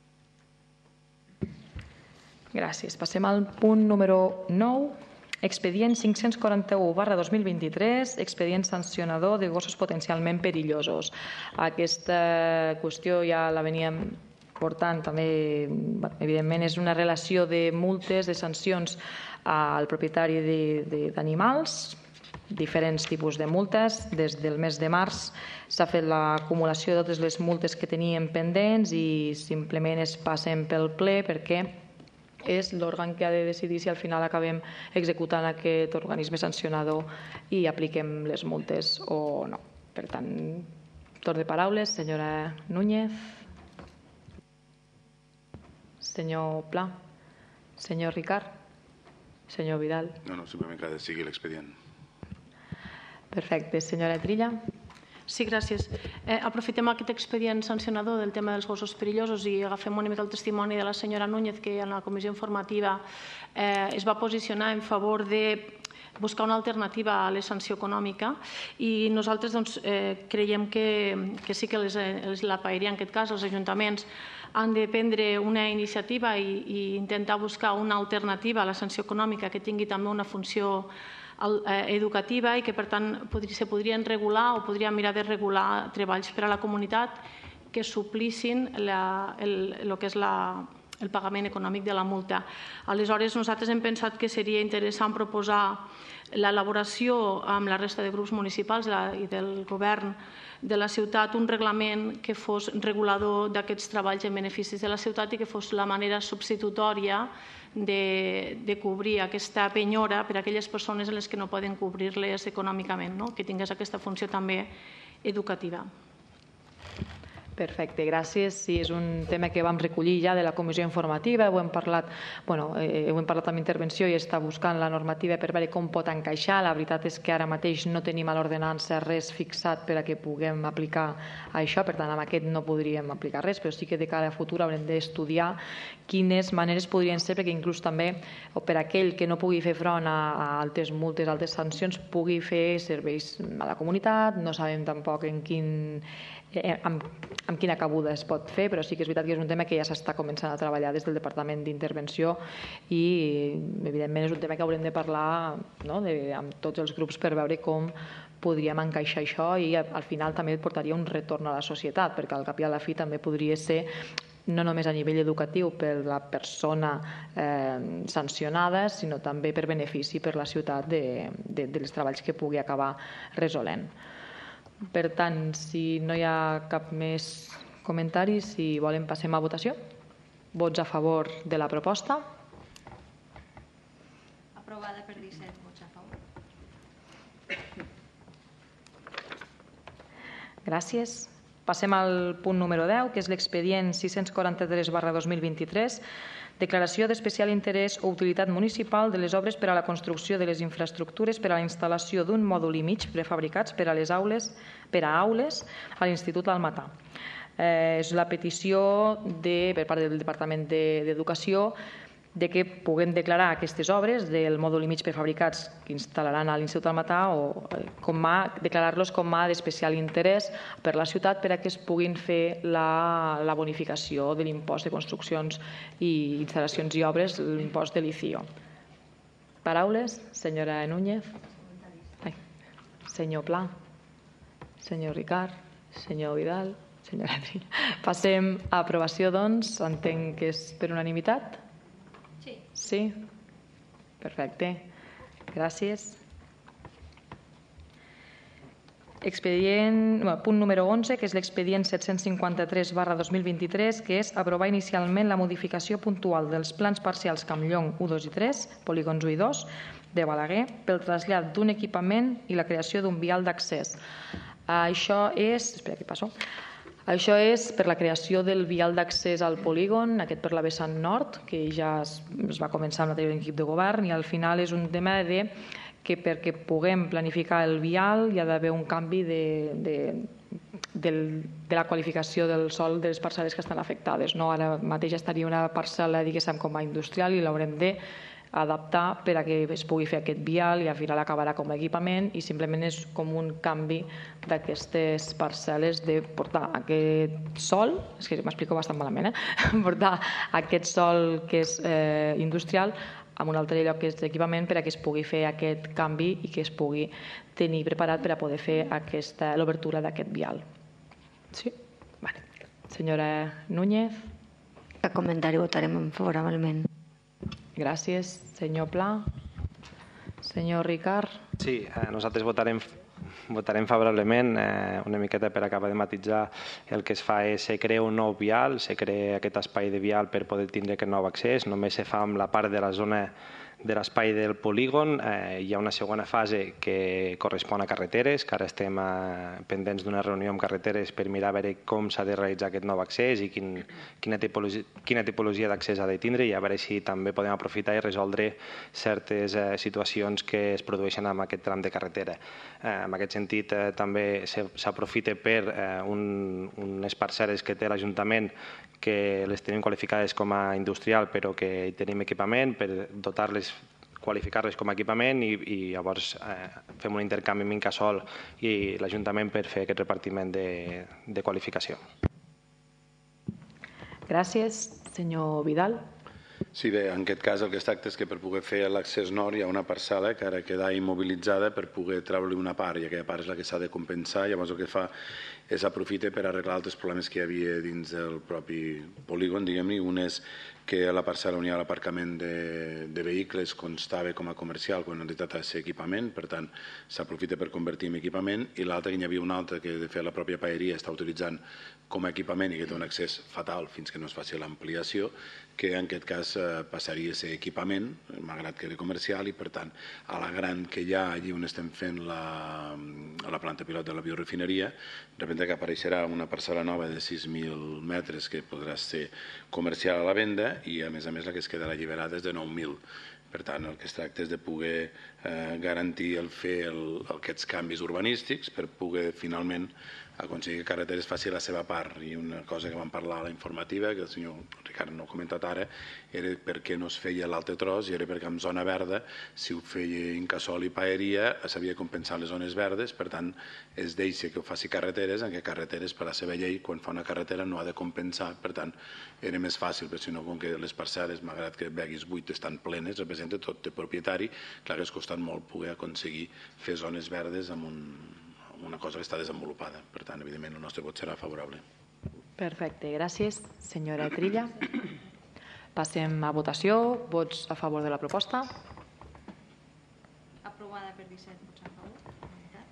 Gràcies. Passem al punt número nou. Expedient cinc-cents quaranta-u barra dos mil vint-i-tres, expedient sancionador de gossos potencialment perillosos. Aquesta qüestió ja la veníem portant també, evidentment, és una relació de multes, de sancions al propietari d'animals, diferents tipus de multes. Des del mes de març s'ha fet l'acumulació de totes les multes que teníem pendents i simplement es passen pel ple perquè és l'òrgan que ha de decidir si al final acabem executant aquest organisme sancionador i apliquem les multes o no. Per tant, torn de paraules, senyora Núñez. Senyor Pla. Senyor Ricard. Senyor Vidal. No, no, simplement que ha de seguir l'expedient. Perfecte. Senyora Trilla. Sí, gràcies. Eh, aprofitem aquest expedient sancionador del tema dels gossos perillosos i agafem una mica el testimoni de la senyora Núñez, que en la comissió informativa eh, es va posicionar en favor de buscar una alternativa a la sanció econòmica i nosaltres doncs, eh, creiem que, que sí que les, les, la paeria, en aquest cas els ajuntaments, han de prendre una iniciativa i, i intentar buscar una alternativa a la sanció econòmica que tingui també una funció educativa i que per tant se podrien regular o podríem mirar de regular treballs per a la comunitat que suplissin la, el, el que és la, el pagament econòmic de la multa. Aleshores, nosaltres hem pensat que seria interessant proposar l'elaboració amb la resta de grups municipals i del govern de la ciutat un reglament que fos regulador d'aquests treballs en beneficis de la ciutat i que fos la manera substitutòria de, de cobrir aquesta penyora per a aquelles persones en les que no poden cobrir-les econòmicament, no? Que tingués aquesta funció també educativa. Perfecte, gràcies. Sí, és un tema que vam recollir ja de la comissió informativa, ho hem parlat, bueno, eh, ho hem parlat amb intervenció i està buscant la normativa per veure com pot encaixar. La veritat és que ara mateix no tenim a l'ordenança res fixat per a que puguem aplicar això, per tant, amb aquest no podríem aplicar res, però sí que de cara a futur haurem d'estudiar quines maneres podrien ser, perquè inclús també, o per aquell que no pugui fer front a, a altes multes, altes sancions, pugui fer serveis a la comunitat. No sabem tampoc en quin Amb, amb quina cabuda es pot fer, però sí que és veritat que és un tema que ja s'està començant a treballar des del Departament d'Intervenció i evidentment és un tema que haurem de parlar, no, de, amb tots els grups per veure com podríem encaixar això i al final també portaria un retorn a la societat, perquè al cap i a la fi també podria ser no només a nivell educatiu per la persona eh, sancionada, sinó també per benefici per la ciutat de, de, dels treballs que pugui acabar resolent. Per tant, si no hi ha cap més comentari, si volen passem a votació. Vots a favor de la proposta. Aprovada per disset vots a favor. Gràcies. Passem al punt número deu, que és l'expedient sis-cents quaranta-tres barra dos mil vint-i-tres, declaració d'especial interès o utilitat municipal de les obres per a la construcció de les infraestructures per a la instal·lació d'un mòdul i mig prefabricats per a les aules per a aules a l'Institut Almatà. Eh, és la petició de, per part del Departament d'Educació de que puguem declarar aquestes obres del mòdul i mig prefabricats que instal·laran a l'Institut Almatà o com a, declarar-los com a d'especial interès per la ciutat per a que es puguin fer la, la bonificació de l'impost de construccions i instal·lacions i obres, l'impost de l'I C I O. Paraules? Senyora Núñez? Ai. Senyor Pla? Senyor Ricard? Senyor Vidal? Senyora Adri. Passem a aprovació, doncs. Entenc que és per unanimitat? Sí. Sí? Perfecte. Gràcies. Expedient, punt número onze, que és l'expedient set-cents cinquanta-tres barra dos mil vint-i-tres, que és aprovar inicialment la modificació puntual dels plans parcials Campllong u, dos i tres, polígons u i dos, de Balaguer, pel trasllat d'un equipament i la creació d'un vial d'accés. Això és... Espera, que passo. Això és per la creació del vial d'accés al polígon, aquest per la vessant nord, que ja es, es va començar amb l'anterior equip de govern, i al final és un tema de que perquè puguem planificar el vial hi ha d'haver un canvi de, de, de, de la qualificació del sòl de les parcel·les que estan afectades. No? Ara mateix estaria una parcel·la, diguéssim, com a industrial i l'haurem de adaptar per a que es pugui fer aquest vial i al final acabarà com a equipament i simplement és com un canvi d'aquestes parcel·les de portar aquest sòl, és que m'explico bastant malament, eh? portar aquest sòl que és eh, industrial en un altre lloc que és d'equipament per a que es pugui fer aquest canvi i que es pugui tenir preparat per a poder fer l'obertura d'aquest vial. Sí? Vale. Senyora Núñez. A comentari votarem favorablement. Gràcies. Senyor Pla. Senyor Ricard. Sí, eh, nosaltres votarem, votarem favorablement. Eh, una miqueta per acabar de matitzar, el que es fa és se crea un nou vial, se crea aquest espai de vial per poder tindre aquest nou accés. Només se fa amb la part de la zona de l'espai del polígon. Eh, hi ha una segona fase que correspon a carreteres, que ara estem eh, pendents d'una reunió amb carreteres per mirar a veure com s'ha de realitzar aquest nou accés i quin, quina tipologia, quina tipologia d'accés ha de tindre i a veure si també podem aprofitar i resoldre certes eh, situacions que es produeixen amb aquest tram de carretera. Eh, en aquest sentit, eh, també s'aprofita per eh, un, unes parcel·les que té l'Ajuntament que les tenim qualificades com a industrial però que hi tenim equipament per dotar-les, qualificar-les com a equipament i, i llavors eh, fem un intercanvi amb Incasòl i l'Ajuntament per fer aquest repartiment de, de qualificació. Gràcies. Senyor Vidal. Sí, bé, en aquest cas el que es tracta és que per poder fer l'accés nord hi ha una parcel·la que ara queda immobilitzada per poder treure-li una part i aquella part és la que s'ha de compensar. Llavors el que fa és aprofita per arreglar altres problemes que hi havia dins del propi polígon, diguem-ne. Un és que a la parcel·la on hi ha l'aparcament de, de vehicles constava com a comercial quan en realitat ha de ser equipament, per tant s'aprofita per convertir en equipament, i l'altre que hi havia un altre que de fet la pròpia paeria està utilitzant com a equipament i que té un accés fatal fins que no es faci l'ampliació, que en aquest cas eh, passaria a ser equipament, malgrat que era comercial, i per tant a la gran que hi ha allí on estem fent la, la planta pilot de la biorefineria, de evidentment que apareixerà una parcel·la nova de sis mil metres que podrà ser comercial a la venda i a més a més la que es quedarà alliberada és de nou mil. Per tant, el que es tracta és de poder eh, garantir el fer el, aquests canvis urbanístics per poder finalment aconseguir que Carreteres faci la seva part. I una cosa que vam parlar a la informativa, que el senyor Ricard no ha comentat ara, era per què no es feia l'altre tros, i era perquè en zona verda, si ho feia Incasòl i Paeria, s'havia de compensar les zones verdes, per tant, es deixa que ho faci Carreteres, en què Carreteres, per la seva llei, quan fa una carretera no ha de compensar, per tant, era més fàcil, però si no, com que les parcel·les, malgrat que veguis vuit estan plenes, representa tot de propietari, clar que has costat molt poder aconseguir fer zones verdes amb un una cosa que està desenvolupada. Per tant, evidentment, el nostre vot serà favorable. Perfecte, gràcies. Senyora Trilla. Passem a votació. Vots a favor de la proposta. Aprovada per disset vots a favor.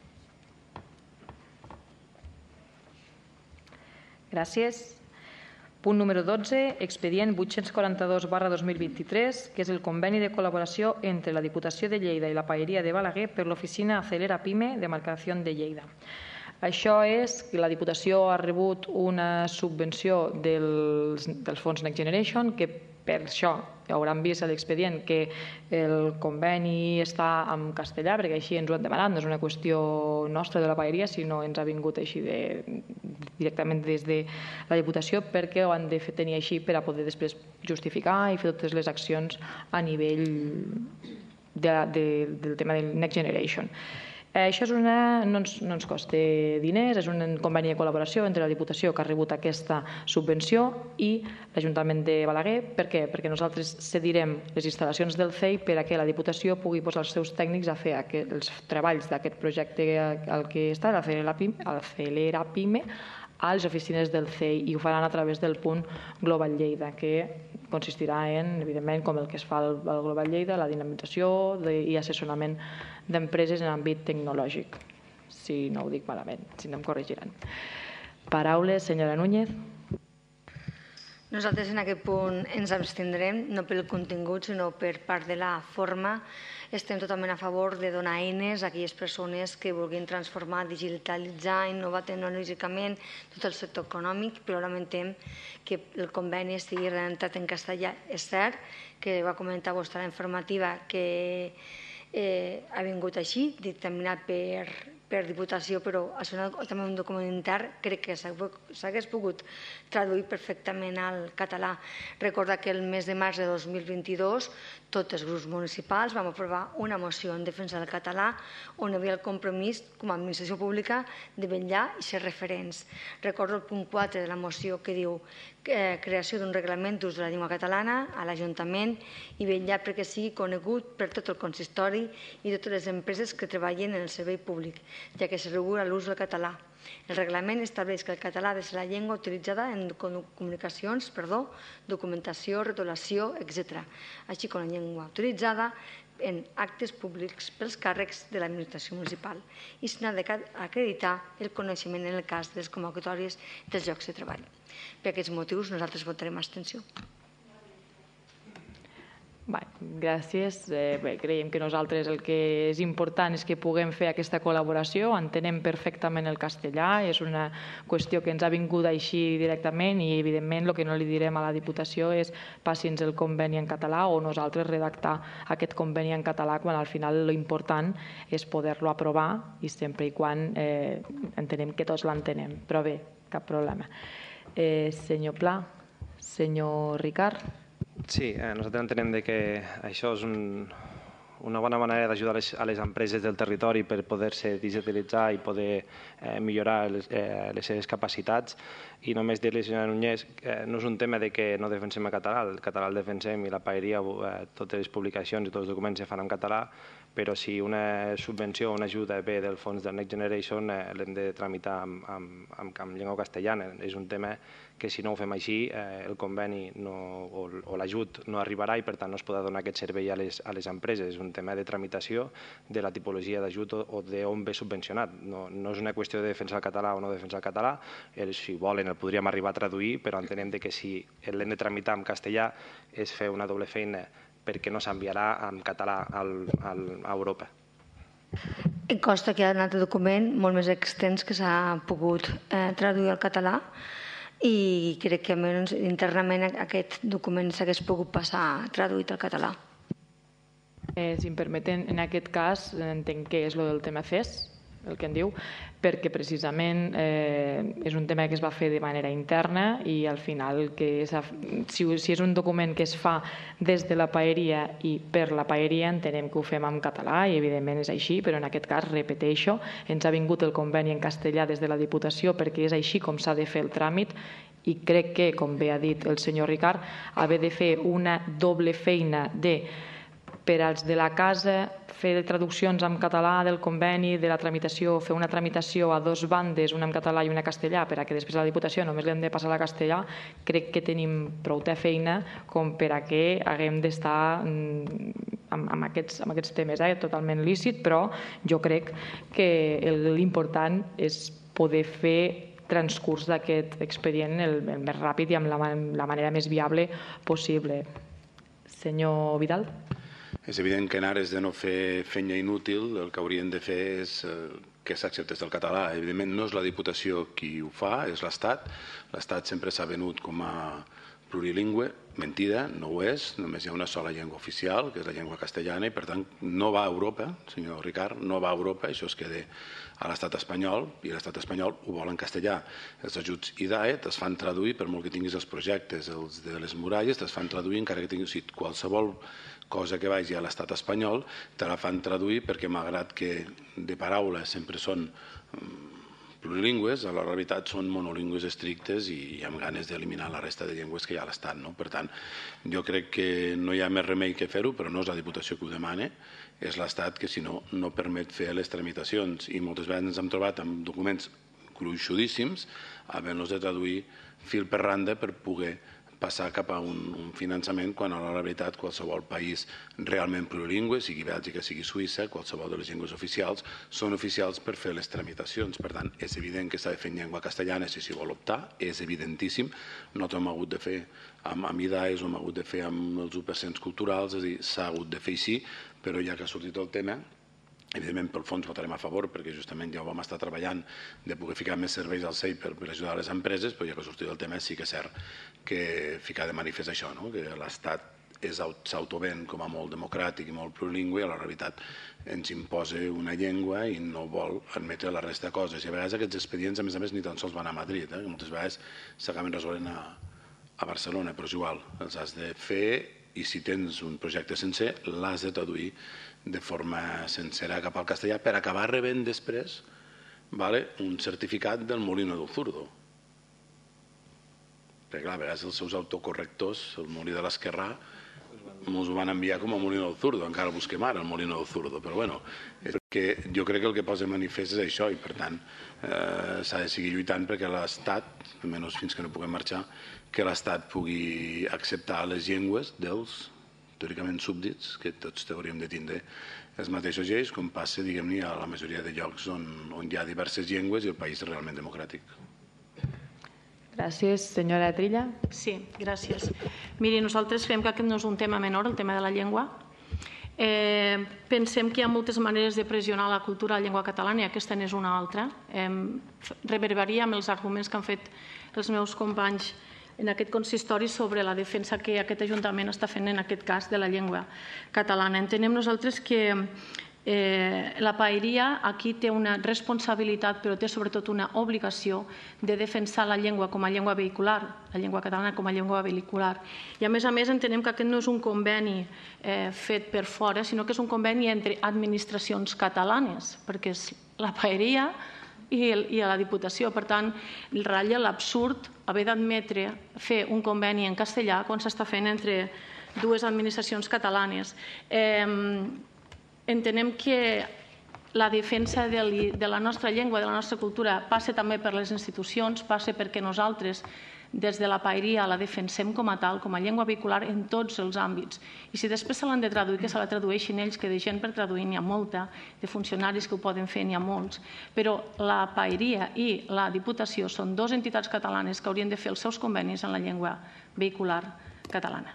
Gràcies. Punt número dotze, expedient vuit-cents quaranta-dos barra dos mil vint-i-tres, que és el conveni de col·laboració entre la Diputació de Lleida i la Paeria de Balaguer per l'oficina Acelera Pime de Marcació de Lleida. Això és que la Diputació ha rebut una subvenció dels, dels fons Next Generation, que per això hauran vist a l'expedient que el conveni està en castellà, perquè així ens ho han demanat, no és una qüestió nostra de la Paeria, sinó ens ha vingut així de, directament des de la Diputació, perquè ho han de fer, tenir així per a poder després justificar i fer totes les accions a nivell de, de, del tema del Next Generation. Això és una, no, ens, no ens costa diners, és un conveni de col·laboració entre la Diputació que ha rebut aquesta subvenció i l'Ajuntament de Balaguer. Per què? Perquè nosaltres cedirem les instal·lacions del C E I per a que la Diputació pugui posar els seus tècnics a fer els treballs d'aquest projecte al que està, l'Acelera Pime, a les oficines del C E I, i ho faran a través del punt Global Lleida, que consistirà en, evidentment, com el que es fa al Global Lleida, la dinamització i assessorament d'empreses en àmbit tecnològic, si no ho dic malament, si no em corregiran. Paraules, senyora Núñez. Nosaltres en aquest punt ens abstindrem, no pel contingut, sinó per part de la forma. Estem totalment a favor de donar eines a aquelles persones que vulguin transformar, digitalitzar, innovar tecnològicament tot el sector econòmic, però lamentem que el conveni estigui redactat en castellà. És cert que va comentar vostè a la informativa que eh, ha vingut així, dictaminat per, per Diputació, però ha sonat també un document intern, crec que s'hagués pogut traduir perfectament al català. Recordar que el mes de març de dos mil vint-i-dos tots els grups municipals vam aprovar una moció en defensa del català on hi havia el compromís com a administració pública de vetllar i ser referents. Recordo el punt quatre de la moció que diu eh, creació d'un reglament d'ús de la llengua catalana a l'Ajuntament i vetllar perquè sigui conegut per tot el consistori i totes les empreses que treballen en el servei públic, ja que se regula l'ús del català. El reglament estableix que el català ha de ser la llengua utilitzada en comunicacions, perdó, documentació, retolació, etcètera, així com la llengua utilitzada en actes públics pels càrrecs de l'administració municipal i s'ha d'acreditar el coneixement en el cas de les convocatòries dels llocs de treball. Per aquests motius nosaltres votarem abstenció. Bé, gràcies. Eh, bé, creiem que nosaltres el que és important és que puguem fer aquesta col·laboració, entenem perfectament el castellà, és una qüestió que ens ha vingut així directament i evidentment el que no li direm a la Diputació és passi'ns el conveni en català o nosaltres redactar aquest conveni en català quan al final l'important és poder-lo aprovar i sempre i quan eh, entenem que tots l'entenem. Però bé, cap problema. Eh, senyor Pla, senyor Ricard. Sí, eh, nosaltres entenem que això és un, una bona manera d'ajudar les, a les empreses del territori per poder-se digitalitzar i poder eh, millorar les, eh, les seves capacitats. I només dir-li, senyora Núñez, eh, no és un tema de que no defensem el català, el català el defensem i la Paeria, eh, totes les publicacions i tots els documents se fan en català, però si una subvenció o una ajuda ve del fons del Next Generation eh, l'hem de tramitar amb, amb, amb, amb llengua castellana. És un tema que si no ho fem així eh, el conveni no, o, o l'ajut no arribarà i per tant no es podrà donar aquest servei a les, a les empreses. És un tema de tramitació de la tipologia d'ajut o, o d'on ve subvencionat. No, no és una qüestió de defensar el català o no defensar el català. El, si volen el podríem arribar a traduir, però entenem que si l'hem de tramitar en castellà és fer una doble feina perquè no s'enviarà en català al, al, a Europa. Em consta que hi ha un altre document molt més extens que s'ha pogut eh, traduir al català i crec que almenys internament aquest document s'hagués pogut passar traduït al català. Eh, si em permeten, en aquest cas entenc que és el del tema C E S, el que en diu, perquè precisament eh, és un tema que es va fer de manera interna i al final que si, si és un document que es fa des de la paeria i per la paeria entenem que ho fem en català i evidentment és així, però en aquest cas, repeteixo, ens ha vingut el conveni en castellà des de la Diputació perquè és així com s'ha de fer el tràmit i crec que, com bé ha dit el senyor Ricard, haver de fer una doble feina de per als de la casa fer traduccions en català del conveni, de la tramitació, fer una tramitació a dos bandes, una en català i una en castellà, per a que després a la Diputació només l'hem de passar a la castellà, crec que tenim prou de feina com per a que haguem d'estar amb, amb, aquests, amb aquests temes, eh? Totalment lícit, però jo crec que l'important és poder fer transcurs d'aquest expedient el, el més ràpid i amb la, la manera més viable possible. Senyor Vidal? És evident que en ares de no fer feina inútil el que haurien de fer és que s'acceptés el català. Evidentment no és la Diputació qui ho fa, és l'Estat. L'Estat sempre s'ha venut com a plurilingüe. Mentida, no ho és. Només hi ha una sola llengua oficial, que és la llengua castellana, i per tant no va a Europa, senyor Ricard, no va a Europa, això es queda a l'estat espanyol, i l'estat espanyol ho vol en castellà. Els ajuts I D A E es fan traduir, per molt que tinguis els projectes, els de les muralles, es fan traduir encara que tinguis qualsevol cosa que vagi a l'estat espanyol, te la fan traduir perquè malgrat que de paraules sempre són plurilingües, a la realitat són monolingües estrictes i amb ganes d'eliminar la resta de llengües que hi ha a l'estat. Per tant, jo crec que no hi ha més remei que fer-ho, però no és la Diputació que ho demana, és l'Estat que si no, no permet fer les tramitacions i moltes vegades ens hem trobat amb documents gruixudíssims havent-los de traduir fil per randa per poder passar cap a un, un finançament quan a la realitat qualsevol país realment plurilingüe, sigui Bèlgica, sigui Suïssa, qualsevol de les llengües oficials, són oficials per fer les tramitacions. Per tant, és evident que s'ha de fer en llengua castellana si s'hi vol optar, és evidentíssim. Nosaltres hem hagut de fer amb, amb I D A E S, hem hagut de fer amb els u per cent culturals, és a dir, s'ha hagut de fer així, però ja que ha sortit el tema, evidentment, pel fons votarem a favor, perquè justament ja ho vam estar treballant de poder ficar més serveis al S E I per, per ajudar les empreses, però ja que ha sortit el tema sí que és cert que ficar de manifest això, no? Que l'Estat s'autoven com a molt democràtic i molt plurilingüe, i a la realitat ens imposa una llengua i no vol admetre la resta de coses. I a vegades aquests expedients, a més a més, ni tan sols van a Madrid, eh? Moltes vegades s'acaben resolent a, a Barcelona, però és igual, els has de fer i si tens un projecte sencer l'has de traduir de forma sencera cap al castellà per acabar rebent després vale, un certificat del Molino del Zurdo. Perquè clar, a vegades els seus autocorrectors, el Molí de l'Esquerrà, ens ho van enviar com a Molino del Zurdo, encara busquem ara el Molino del Zurdo, però bueno, és perquè jo crec que el que posa manifest és això i per tant eh, s'ha de seguir lluitant perquè l'Estat, almenys fins que no puguem marxar, que l'Estat pugui acceptar les llengües dels teòricament súbdits, que tots hauríem de tindre els mateixos lleis, com passa, diguem-ne, a la majoria de llocs on, on hi ha diverses llengües i el país és realment democràtic. Gràcies. Senyora Trilla. Sí, gràcies. Miri, nosaltres creiem que aquest no és un tema menor, el tema de la llengua. Eh, pensem que hi ha moltes maneres de pressionar la cultura de la llengua catalana i aquesta n'és una altra. Eh, reverberaria amb els arguments que han fet els meus companys en aquest consistori sobre la defensa que aquest Ajuntament està fent en aquest cas de la llengua catalana. Entenem nosaltres que eh, la paeria aquí té una responsabilitat, però té sobretot una obligació de defensar la llengua com a llengua vehicular, la llengua catalana com a llengua vehicular. I a més a més entenem que aquest no és un conveni eh, fet per fora, sinó que és un conveni entre administracions catalanes, perquè és la paeria i a la Diputació. Per tant, ratlla l'absurd haver d'admetre fer un conveni en castellà quan s'està fent entre dues administracions catalanes. Eh, entenem que la defensa de la nostra llengua, de la nostra cultura, passa també per les institucions, passa perquè nosaltres, des de la paeria, la defensem com a tal, com a llengua vehicular en tots els àmbits. I si després se l'han de traduir, que se la tradueixin ells, que de gent per traduir n'hi ha molta, de funcionaris que ho poden fer n'hi ha molts, però la paeria i la Diputació són dues entitats catalanes que haurien de fer els seus convenis en la llengua vehicular catalana.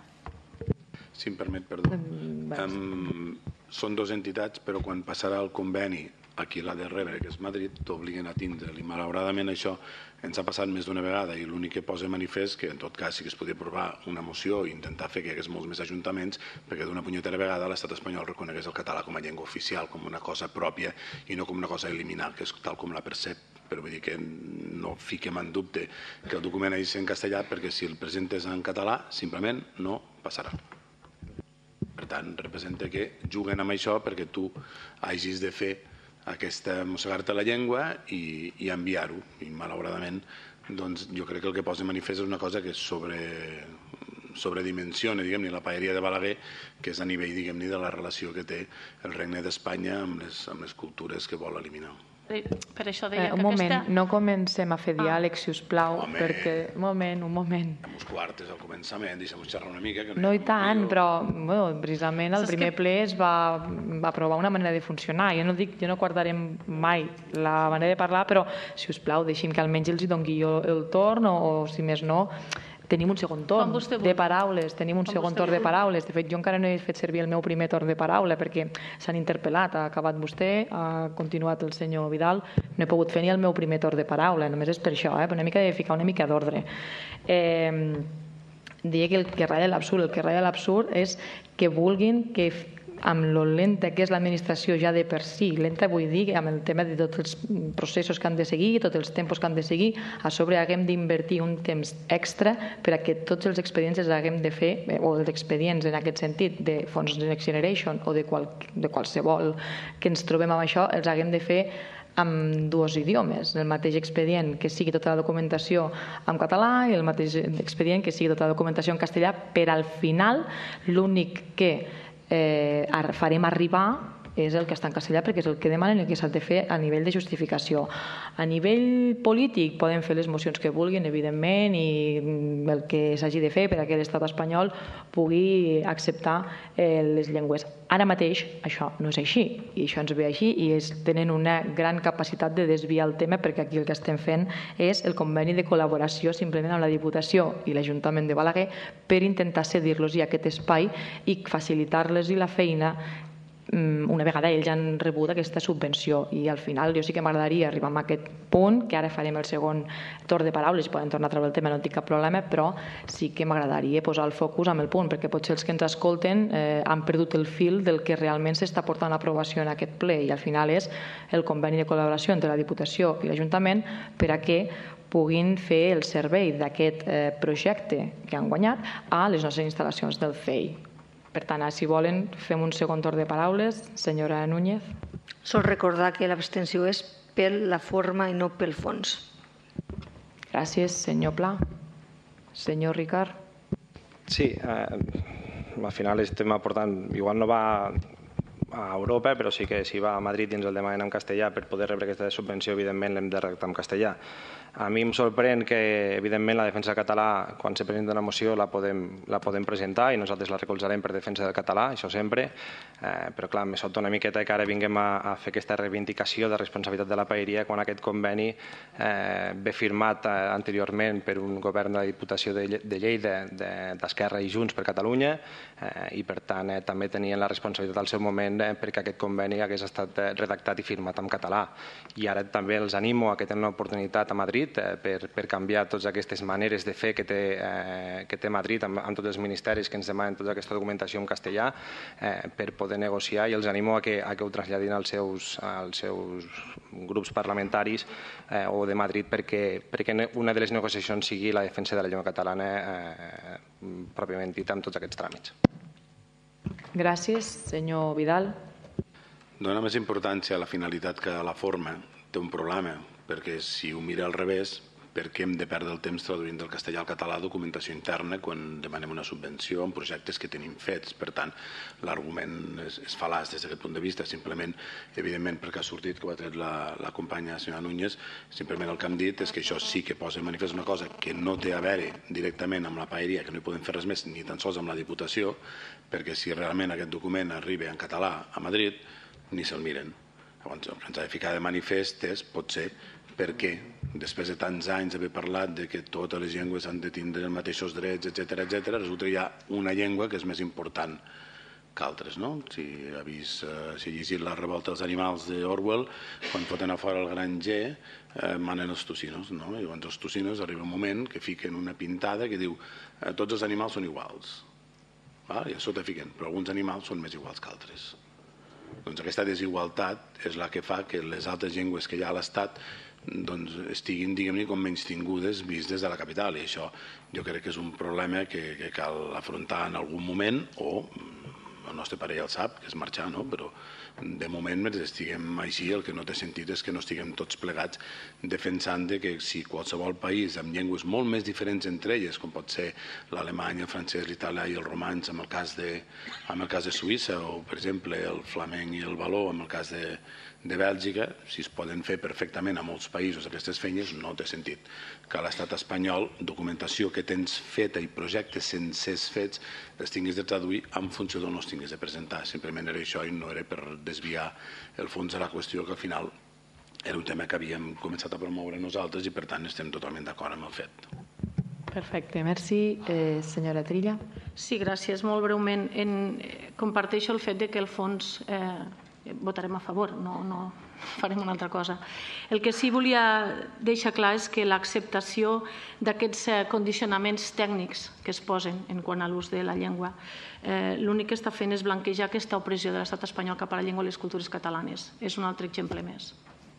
Si em permet, perdó. Um, són dues entitats, però quan passarà el conveni aquí la darrere, que és Madrid, t'obliguen a tindre'l. I malauradament això ens ha passat més d'una vegada i l'únic que posa manifest que en tot cas sí que es podria aprovar una moció i intentar fer que hi hagués molts més ajuntaments perquè d'una punyetera vegada l'estat espanyol reconegués el català com a llengua oficial, com una cosa pròpia i no com una cosa a eliminar, que és tal com la percep. Però vull dir que no fiquem en dubte que el document hagi de ser en castellà perquè si el presentes en català simplement no passarà. Per tant, representa que juguen amb això perquè tu hagis de fer aquesta, mossegar-te la llengua i, i enviar-ho. I malauradament, doncs, jo crec que el que posa manifest és una cosa que sobre, sobredimensiona, diguem-ne, la paeria de Balaguer, que és a nivell, diguem-ne, de la relació que té el Regne d'Espanya amb les, amb les cultures que vol eliminar. Per això deia eh, un que moment, aquesta... no comencem a fer diàleg, si us plau, Home. perquè... Un moment, un moment. Uns quartes al començament, deixem-nos xerrar una mica. Que No hi i ha tant, motiu. però bueno, precisament el Saps primer que- ple es va, va aprovar una manera de funcionar. Jo no dic, jo no guardarem mai la manera de parlar, però, si us plau, deixi'm que almenys els hi doni jo el torn o, o si més no, tenim un segon torn Com vostè de vulgui. paraules, tenim un Com segon vostè torn de vulgui. paraules. De fet, jo encara no he fet servir el meu primer torn de paraula perquè s'han interpel·lat, ha acabat vostè, ha continuat el senyor Vidal, no he pogut fer ni el meu primer torn de paraula, només és per això, eh? Una mica de ficar una mica d'ordre. Eh, Diria que el que ratlla l'absurd, el que ratlla l'absurd és que vulguin que amb lo lenta que és l'administració ja de per si, lenta vull dir amb el tema de tots els processos que han de seguir, tots els tempos que han de seguir, a sobre haguem d'invertir un temps extra per a que tots els expedients els haguem de fer, o els expedients en aquest sentit de fons Next Generation o de, qual, de qualsevol que ens trobem amb això, els haguem de fer amb dos idiomes, el mateix expedient que sigui tota la documentació en català i el mateix expedient que sigui tota la documentació en castellà, per al final l'únic que eh, farem arribar és el que està en castellà perquè és el que demanen i el que s'ha de fer a nivell de justificació. A nivell polític poden fer les mocions que vulguin, evidentment, i el que s'hagi de fer per a que l'estat espanyol pugui acceptar eh, les llengües. Ara mateix això no és així, i això ens ve així, i es tenen una gran capacitat de desviar el tema perquè aquí el que estem fent és el conveni de col·laboració simplement amb la Diputació i l'Ajuntament de Balaguer per intentar cedir-los aquest espai i facilitar-los la feina una vegada ells han rebut aquesta subvenció. I al final jo sí que m'agradaria arribar a aquest punt, que ara farem el segon torn de paraules, poden tornar a treure el tema, no tinc cap problema, però sí que m'agradaria posar el focus en el punt, perquè potser els que ens escolten eh, han perdut el fil del que realment s'està portant a aprovació en aquest ple, i al final és el conveni de col·laboració entre la Diputació i l'Ajuntament per a que puguin fer el servei d'aquest eh, projecte que han guanyat a les nostres instal·lacions del C E I. Per tant, si volen, fem un segon torn de paraules. Senyora Núñez. Sol recordar que l'abstenció és per la forma i no pel fons. Gràcies, senyor Pla. Senyor Ricard. Sí, eh, al final estem aportant, igual no va a Europa, però sí que si va a Madrid i ens el demanen en castellà per poder rebre aquesta subvenció, evidentment l'hem de redactar en castellà. A mi em sorprèn que, evidentment, la defensa del català, quan se presenta una moció, la podem, la podem presentar i nosaltres la recolzarem per defensa del català, això sempre, eh, però clar, me sobta una miqueta que ara vinguem a, a fer aquesta reivindicació de responsabilitat de la paeria quan aquest conveni eh, ve firmat eh, anteriorment per un govern de la Diputació de, de Lleida, d'Esquerra i Junts per Catalunya, eh, i per tant eh, també tenien la responsabilitat al seu moment eh, perquè aquest conveni hagués estat eh, redactat i firmat en català. I ara també els animo a que tenen una oportunitat a Madrid Per, per canviar totes aquestes maneres de fer que té, eh, que té Madrid amb, amb tots els ministeris que ens demanen tota aquesta documentació en castellà eh, per poder negociar, i els animo a que, a que ho traslladin als seus, als seus grups parlamentaris eh, o de Madrid perquè, perquè una de les negociacions sigui la defensa de la llengua catalana eh, pròpiament dit amb tots aquests tràmits. Gràcies. Senyor Vidal. Dóna més importància a la finalitat que a la forma. Té un problema, perquè si ho mira al revés, per què hem de perdre el temps traduint del castellà al català documentació interna quan demanem una subvenció en projectes que tenim fets? Per tant, l'argument és, és fal·laç des d'aquest punt de vista. Simplement, evidentment, perquè ha sortit, que ho ha tret la, la companya senyora Núñez, simplement el que hem dit és que això sí que posa en manifest una cosa que no té a veure directament amb la paeria, que no hi podem fer res més, ni tan sols amb la Diputació, perquè si realment aquest document arriba en català a Madrid, ni se'l miren. Llavors, el que ens ha de ficar de manifest és, potser, perquè després de tants anys d'haver parlat de que totes les llengües han de tindre els mateixos drets, etcètera, etcètera, resulta que hi ha una llengua que és més important que altres, no? Si ha vist, si ha llegit La revolta dels animals d'Orwell, quan foten a fora el granger, eh, manen els tocinos, no? I llavors els tocinos arriba un moment que fiquen una pintada que diu eh, tots els animals són iguals. Va? I a sota fiquen, però alguns animals són més iguals que altres. Doncs aquesta desigualtat és la que fa que les altres llengües que hi ha a l'Estat doncs, estiguin, diguem-ne, com menys tingudes vist des de la capital. I això jo crec que és un problema que, que cal afrontar en algun moment, o el nostre pare ja el sap, que és marxar, no? Però de moment, mentre estiguem així, el que no té sentit és que no estiguem tots plegats defensant que si qualsevol país amb llengües molt més diferents entre elles, com pot ser l'alemany, el francès, l'italià i el romanç, en el cas de, en el cas de Suïssa, o per exemple el flamenc i el való, en el cas de, de Bèlgica, si es poden fer perfectament a molts països aquestes feines, no té sentit que a l'estat espanyol documentació que tens feta i projectes sencers fets els tinguis de traduir en funció d'on els tinguis de presentar. Simplement era això i no era per desviar el fons de la qüestió, que al final era un tema que havíem començat a promoure nosaltres i per tant estem totalment d'acord amb el fet. Perfecte, merci. Eh, senyora Trilla. Sí, gràcies. Molt breument. En, eh, comparteixo el fet de que el fons eh, votarem a favor, no, no farem una altra cosa. El que sí volia deixar clar és que l'acceptació d'aquests eh, condicionaments tècnics que es posen en quant a l'ús de la llengua, eh, l'únic que està fent és blanquejar aquesta opressió de l'estat espanyol cap a la llengua i les cultures catalanes. És un altre exemple més.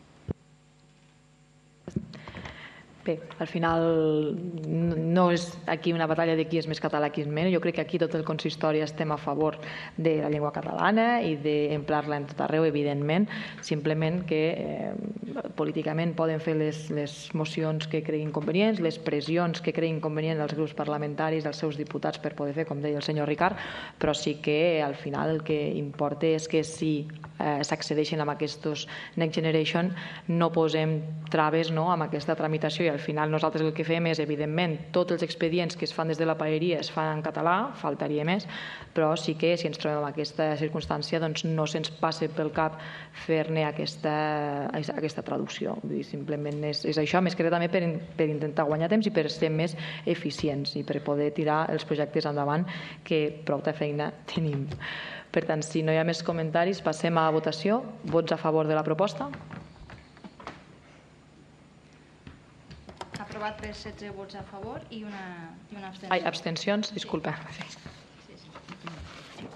Bé, al final no és aquí una batalla de qui és més català, qui és menys. Jo crec que aquí tot el consistori estem a favor de la llengua catalana i d'emprar-la en tot arreu, evidentment. Simplement que eh, políticament poden fer les, les mocions que creguin convenients, les pressions que creguin convenients als grups parlamentaris, als seus diputats per poder fer, com deia el senyor Ricard, però sí que al final el que importa és que si eh, s'accedeixen amb aquests Next Generation no posem traves, no, amb aquesta tramitació. I al final nosaltres el que fem és, evidentment, tots els expedients que es fan des de la paeria es fan en català, faltaria més, però sí que si ens trobem en aquesta circumstància doncs no se'ns passa pel cap fer-ne aquesta, aquesta traducció. Vull dir, simplement és, és això, més que res també per, per intentar guanyar temps i per ser més eficients i per poder tirar els projectes endavant, que prou de feina tenim. Per tant, si no hi ha més comentaris, passem a la votació. Vots a favor de la proposta? Aprovat per setze vots a favor i una, i una abstenció. Ai, abstencions, disculpa. Sí. Sí, sí.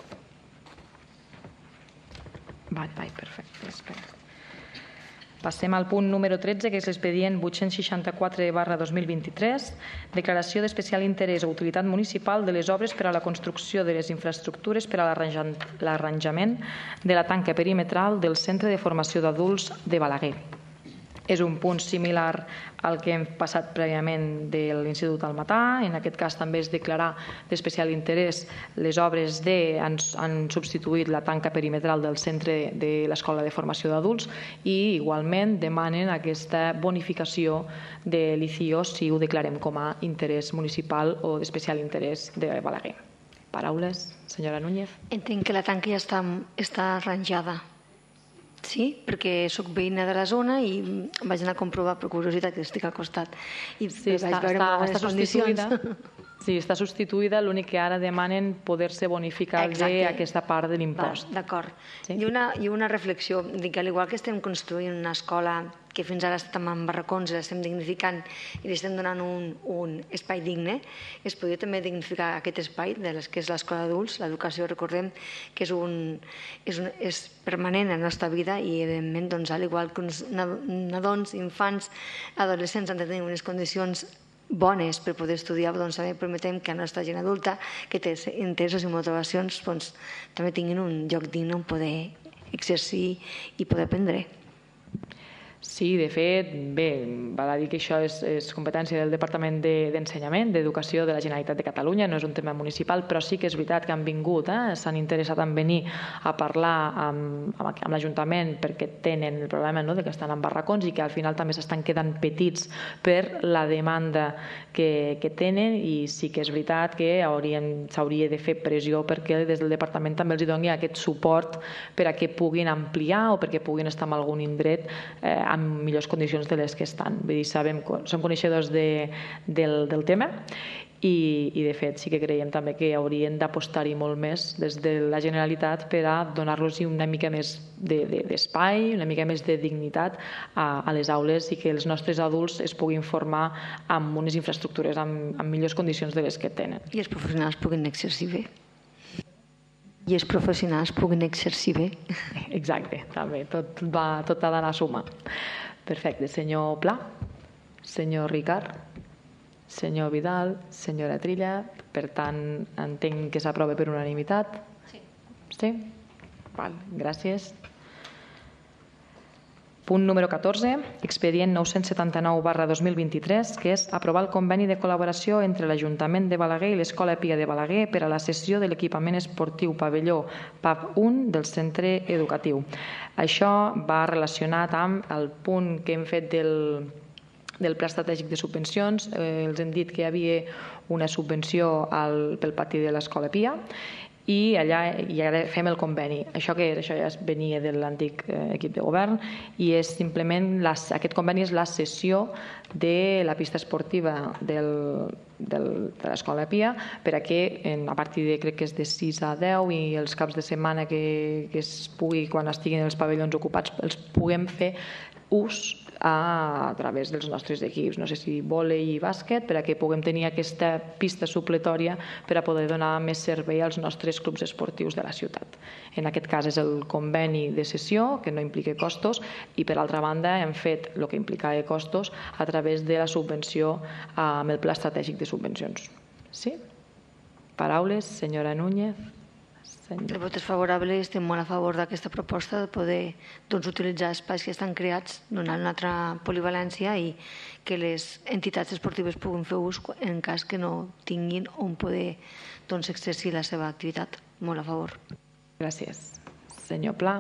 Vale, vale, perfecte. Espera. Passem al punt número tretze, que és l'expedient vuit-cents seixanta-quatre barra dos mil vint-i-tres, declaració d'especial interès o utilitat municipal de les obres per a la construcció de les infraestructures per a l'arranjament de la tanca perimetral del Centre de Formació d'Adults de Balaguer. És un punt similar al que hem passat prèviament de l'Institut Almatà. En aquest cas també és declarar d'especial interès les obres de... Han, han substituït la tanca perimetral del centre de l'Escola de Formació d'Adults i igualment demanen aquesta bonificació de l'I C I O si ho declarem com a interès municipal o d'especial interès de Balaguer. Paraules, senyora Núñez. Entenc que la tanca ja està, està arranjada. Sí, perquè sóc veïna de la zona i vaig anar a comprovar per curiositat que estic al costat. I sí, està, està, està substituïda. Sí, està substituïda, l'únic que ara demanen poder-se bonificar aquesta part de l'impost. D'acord. Sí? I, una, I una reflexió, dic, al igual que estem construint una escola que fins ara estem en barracons i l'estem dignificant i li estem donant un, un espai digne, es podria també dignificar aquest espai de les que és l'escola d'adults. L'educació, recordem que és, un, és, un, és permanent en la nostra vida i, evidentment, doncs, al igual que uns nadons, infants, adolescents han de tenir unes condicions bones per poder estudiar, doncs també permetem que la nostra gent adulta, que té interessos i motivacions, doncs, també tinguin un lloc digne on poder exercir i poder aprendre. Sí, de fet, bé, val a dir que això és, és competència del Departament d'Ensenyament, de, d'Educació de la Generalitat de Catalunya, no és un tema municipal, però sí que és veritat que han vingut, eh, s'han interessat en venir a parlar amb, amb, amb l'Ajuntament perquè tenen el problema, no?, de que estan en barracons i que al final també s'estan quedant petits per la demanda que, que tenen, i sí que és veritat que s'hauria de fer pressió perquè des del Departament també els doni aquest suport per a que puguin ampliar o perquè puguin estar en algun indret eh, amb millors condicions de les que estan. Vull dir, sabem, som coneixedors de, del, del tema i, i de fet sí que creiem també que haurien d'apostar-hi molt més des de la Generalitat per a donar-los una mica més d'espai, de, una mica més de dignitat a, a les aules i que els nostres adults es puguin formar amb unes infraestructures amb, amb millors condicions de les que tenen. I els professionals puguin exercir bé. I els professionals puguin exercir bé. Exacte, també. Tot, va, tot ha d'anar a suma. Perfecte. Senyor Pla, senyor Ricard, senyor Vidal, senyora Trilla. Per tant, entenc que s'aprova per unanimitat. Sí. Sí? Val, gràcies. Punt número catorze, expedient nou-cents setanta-nou barra dos mil vint-i-tres, que és aprovar el conveni de col·laboració entre l'Ajuntament de Balaguer i l'Escola Pia de Balaguer per a la cessió de l'equipament esportiu pavelló P A V un del centre educatiu. Això va relacionat amb el punt que hem fet del, del Pla Estratègic de Subvencions. Eh, els hem dit que hi havia una subvenció al, pel pati de l'Escola Pia i allà i ara fem el conveni. Això que és? Això ja venia de l'antic eh, equip de govern i és simplement, les, aquest conveni és la cessió de la pista esportiva del, del, de l'Escola Pia per a que en, a partir de, crec que és de sis a deu i els caps de setmana que, que es pugui, quan estiguin els pavellons ocupats, els puguem fer ús a, a través dels nostres equips, no sé si vòlei i bàsquet, per a que puguem tenir aquesta pista supletòria per a poder donar més servei als nostres clubs esportius de la ciutat. En aquest cas és el conveni de cessió, que no implica costos, i per altra banda hem fet el que implicava costos a través de la subvenció amb el Pla Estratègic de Subvencions. Sí? Paraules, senyora Núñez. El vot és favorable i estem molt a favor d'aquesta proposta de poder doncs, utilitzar espais que estan creats, donar una altra polivalència i que les entitats esportives puguin fer ús en cas que no tinguin on poder doncs, exercir la seva activitat. Molt a favor. Gràcies. Senyor Pla.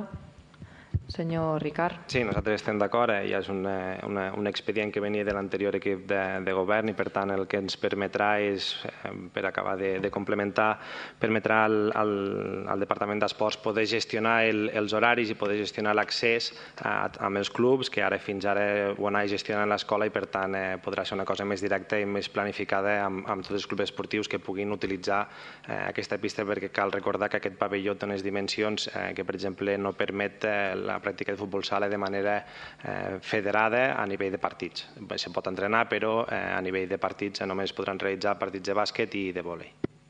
Senyor Ricard. Sí, nosaltres estem d'acord. Eh? Ja és un, una, un expedient que venia de l'anterior equip de, de govern i, per tant, el que ens permetrà és, eh, per acabar de, de complementar, permetrà al, al, al Departament d'Esports poder gestionar el, els horaris i poder gestionar l'accés amb els clubs, que ara fins ara ho anava gestionant l'escola i, per tant, eh, podrà ser una cosa més directa i més planificada amb, amb tots els clubs esportius que puguin utilitzar eh, aquesta pista, perquè cal recordar que aquest pavelló té unes dimensions eh, que, per exemple, no permet eh, la pràctica de futbol sala de manera eh, federada a nivell de partits. Se pot entrenar, però eh, a nivell de partits eh, només podran realitzar partits de bàsquet i de vòlei.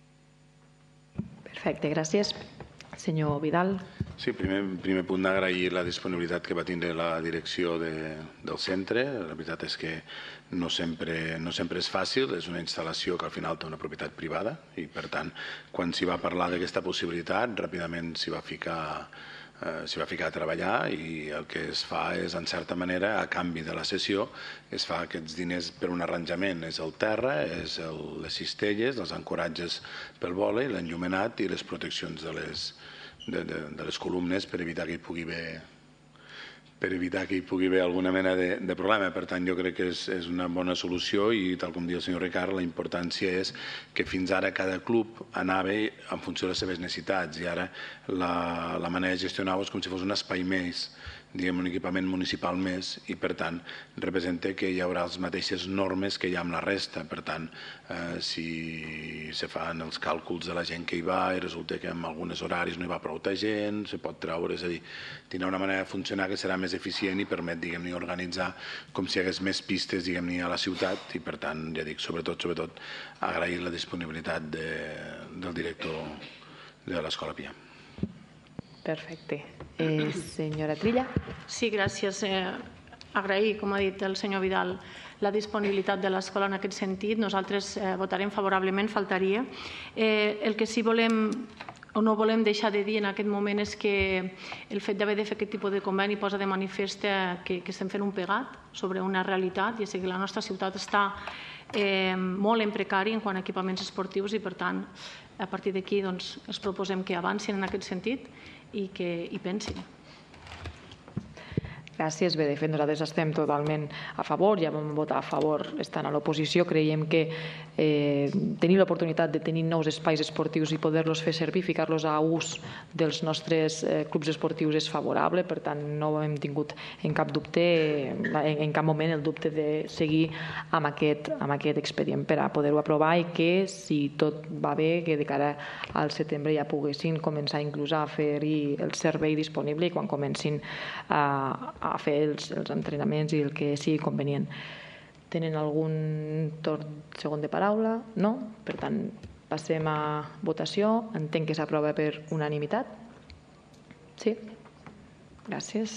Perfecte, gràcies. Senyor Vidal. Sí, primer, primer punt d'agrair la disponibilitat que va tindre la direcció de, del centre. La veritat és que no sempre, no sempre és fàcil, és una instal·lació que al final té una propietat privada i, per tant, quan s'hi va parlar d'aquesta possibilitat, ràpidament s'hi va ficar Eh, s'hi va ficar a treballar i el que es fa és, en certa manera, a canvi de la cessió, es fa aquests diners per un arranjament. És el terra, és el, les cistelles, els ancoratges pel vòlei, l'enllumenat i les proteccions de les, de, de, de les columnes per evitar que hi pugui haver per evitar que hi pugui haver alguna mena de, de problema. Per tant, jo crec que és, és una bona solució i, tal com diu el senyor Ricard, la importància és que fins ara cada club anava en funció de les seves necessitats i ara la, la manera de gestionar-ho és com si fos un espai més, diguem, un equipament municipal més i, per tant, representa que hi haurà les mateixes normes que hi ha amb la resta. Per tant, eh, si se fan els càlculs de la gent que hi va i resulta que en alguns horaris no hi va prou gent, se pot treure, és a dir, tindrà una manera de funcionar que serà més eficient i permet, diguem-ne, organitzar com si hi hagués més pistes, diguem-ne, a la ciutat i, per tant, ja dic, sobretot, sobretot, agrair la disponibilitat de, del director de l'Escola Pia. Perfecte. Eh, senyora Trilla. Sí, gràcies. Eh, agrair, com ha dit el senyor Vidal, la disponibilitat de l'escola en aquest sentit. Nosaltres eh, votarem favorablement, faltaria. Eh, el que sí volem o no volem deixar de dir en aquest moment és que el fet d'haver de fer aquest tipus de conveni posa de manifest que, que estem fent un pegat sobre una realitat, i és que la nostra ciutat està eh, molt en precari en quant a equipaments esportius i, per tant, a partir d'aquí doncs, els proposem que avancin en aquest sentit i que hi pensin. Gràcies. Bé, de fet, nosaltres estem totalment a favor, ja vam votar a favor estant a l'oposició. Creiem que eh, tenir l'oportunitat de tenir nous espais esportius i poder-los fer servir, ficar-los a ús dels nostres eh, clubs esportius és favorable, per tant no hem tingut en cap dubte, en, en cap moment el dubte de seguir amb aquest, amb aquest expedient per a poder-ho aprovar i que, si tot va bé, que de cara al setembre ja poguessin començar inclús a fer-hi el servei disponible i quan comencin a a fer els, els entrenaments i el que sigui convenient. Tenen algun torn segon de paraula? No? Per tant, passem a votació. Entenc que s'aprova per unanimitat. Sí? Gràcies.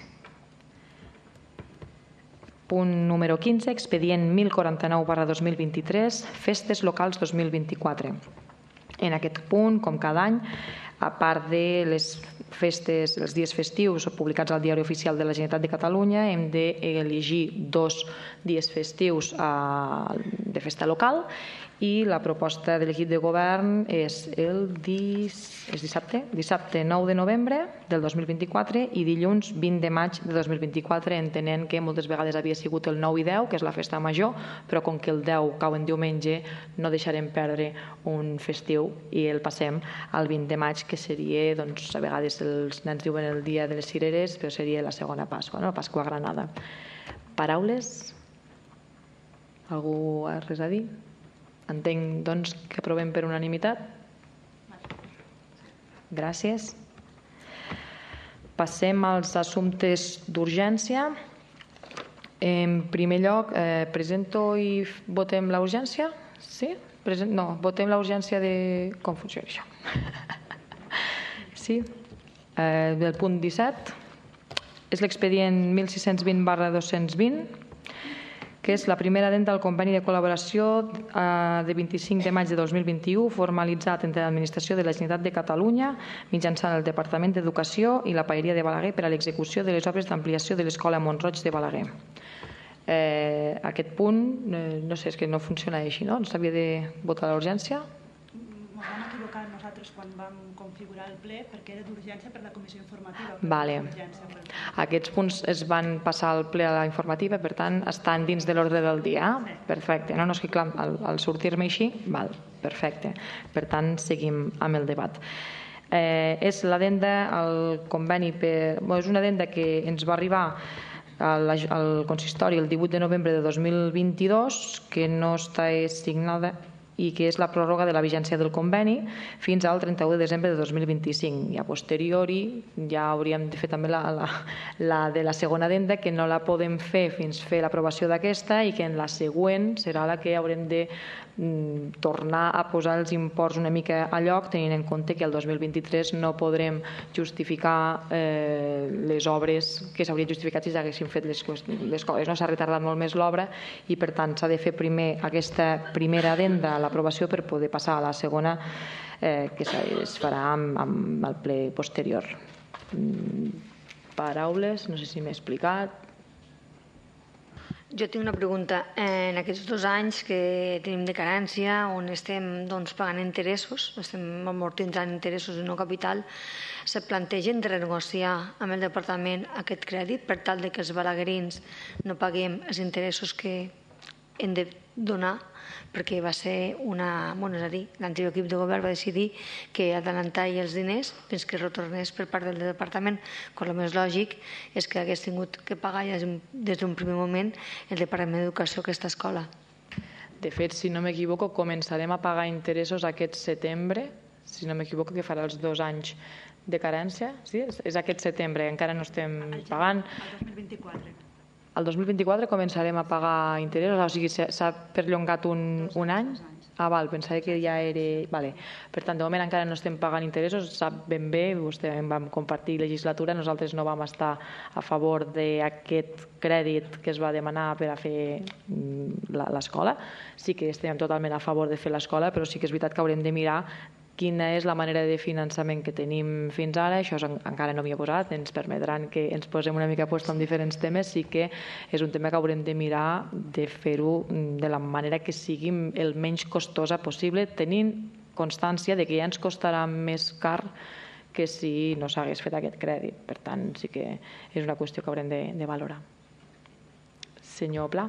Punt número quinze, expedient mil quaranta-nou barra dos mil vint-i-tres, festes locals dos mil vint-i-quatre. En aquest punt, com cada any, a part de les festes, els dies festius publicats al Diari Oficial de la Generalitat de Catalunya, hem d'elegir dos dies festius de festa local i la proposta de l'equip de govern és el dis... és dissabte, dissabte nou de novembre del dos mil vint-i-quatre i dilluns vint de maig de dos mil vint-i-quatre, entenent que moltes vegades havia sigut el nou i deu, que és la festa major, però com que el deu cau en diumenge no deixarem perdre un festiu i el passem al vint de maig, que seria, doncs, a vegades els nens diuen el dia de les cireres, però seria la segona Pasqua, no? Pasqua Granada. Paraules? Algú ha res a dir? Entenc, doncs, que aprovem per unanimitat. Gràcies. Passem als assumptes d'urgència. En primer lloc, eh, presento i votem la urgència? Sí? Present... No, votem la urgència de... Com funciona això? Sí? Eh, del punt disset. És l'expedient mil sis-cents vint barra dos-cents vint, que és la primera addenda al conveni de col·laboració de vint-i-cinc de maig de dos mil vint-i-u formalitzat entre l'Administració de la Generalitat de Catalunya mitjançant el Departament d'Educació i la Paeria de Balaguer per a l'execució de les obres d'ampliació de l'Escola Mont-roig de Balaguer. Eh, aquest punt, eh, no sé, és que no funciona així, no? S'havia de votar a l'urgència? Ens vam equivocar nosaltres quan vam configurar el ple perquè era d'urgència per la comissió informativa. Vale. Aquests punts es van passar al ple a la informativa, per tant, estan dins de l'ordre del dia. Sí. Perfecte. No, no, és que clar, al, al sortir-me així, val, perfecte. Per tant, seguim amb el debat. Eh, és l'addenda al conveni per... Bé, és una addenda que ens va arribar al, al consistori el divuit de novembre de dos mil vint-i-dos, que no està signada i que és la pròrroga de la vigència del conveni fins al trenta-u de desembre de dos mil vint-i-cinc. I a posteriori ja hauríem de fer també la, la, la de la segona addenda, que no la podem fer fins fer l'aprovació d'aquesta i que en la següent serà la que haurem de mm, tornar a posar els imports una mica a lloc, tenint en compte que el dos mil vint-i-tres no podrem justificar eh, les obres que s'haurien justificat si s'haguessin fet les, les coses. No s'ha retardat molt més l'obra i per tant s'ha de fer primer aquesta primera addenda a l'aprovació per poder passar a la segona, eh, que es farà amb, amb el ple posterior. Paraules, no sé si m'he explicat. Jo tinc una pregunta. En aquests dos anys que tenim de carència, on estem doncs, pagant interessos, estem amortitzant interessos i no capital, se plantegen de renegociar amb el departament aquest crèdit per tal de que els balaguerins no paguem els interessos que hem de donar, perquè va ser una... Bueno, és a dir, l'anterior equip de govern va decidir que adelantar els diners fins que retornés per part del departament, quan el més lògic és que hagués tingut que pagar ja des d'un primer moment el Departament d'Educació aquesta escola. De fet, si no m'equivoco, començarem a pagar interessos aquest setembre, si no m'equivoco, que farà els dos anys de carència. Sí? És aquest setembre, encara no estem pagant. El dos mil vint-i-quatre. El dos mil vint-i-quatre començarem a pagar interessos, o sigui, s'ha perllongat un, un any? Ah, val, pensava que ja era... Vale. Per tant, de moment encara no estem pagant interessos, sap ben bé, vostè vam compartir legislatura, nosaltres no vam estar a favor d'aquest crèdit que es va demanar per a fer l'escola. Sí que estem totalment a favor de fer l'escola, però sí que és veritat que haurem de mirar quina és la manera de finançament que tenim fins ara. Això encara no m'hi he posat, ens permetran que ens posem una mica a puesto en diferents temes. Sí que és un tema que haurem de mirar de fer-ho de la manera que sigui el menys costosa possible, tenint constància de que ja ens costarà més car que si no s'hagués fet aquest crèdit. Per tant, sí que és una qüestió que haurem de, de valorar. Senyor Pla?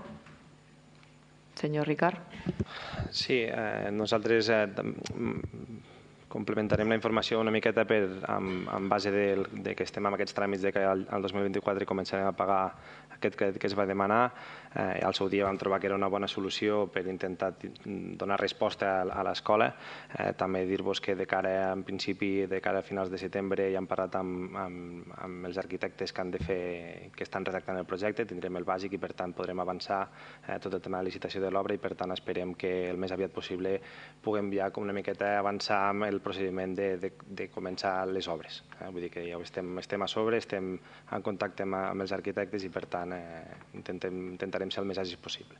Senyor Ricard? Sí, eh, nosaltres eh, complementarem la informació una miqueta per, en, en base de, de que estem amb aquests tràmits de que el, el dos mil vint-i-quatre començarem a pagar aquest crèdit que es va demanar. Eh, al seu dia vam trobar que era una bona solució per intentar donar resposta a, a l'escola. Eh, també dir-vos que de cara, en principi, de cara a finals de setembre ja hem parlat amb, amb, amb els arquitectes que han de fer, que estan redactant el projecte, tindrem el bàsic i per tant podrem avançar eh, tot el tema de licitació de l'obra i per tant esperem que el més aviat possible puguem ja com una miqueta avançar amb el procediment de, de, de començar les obres. Eh? Vull dir que ja estem, estem a sobre, estem en contacte amb, amb els arquitectes i per tant eh, intentem, intentarem ser el més àgils possible.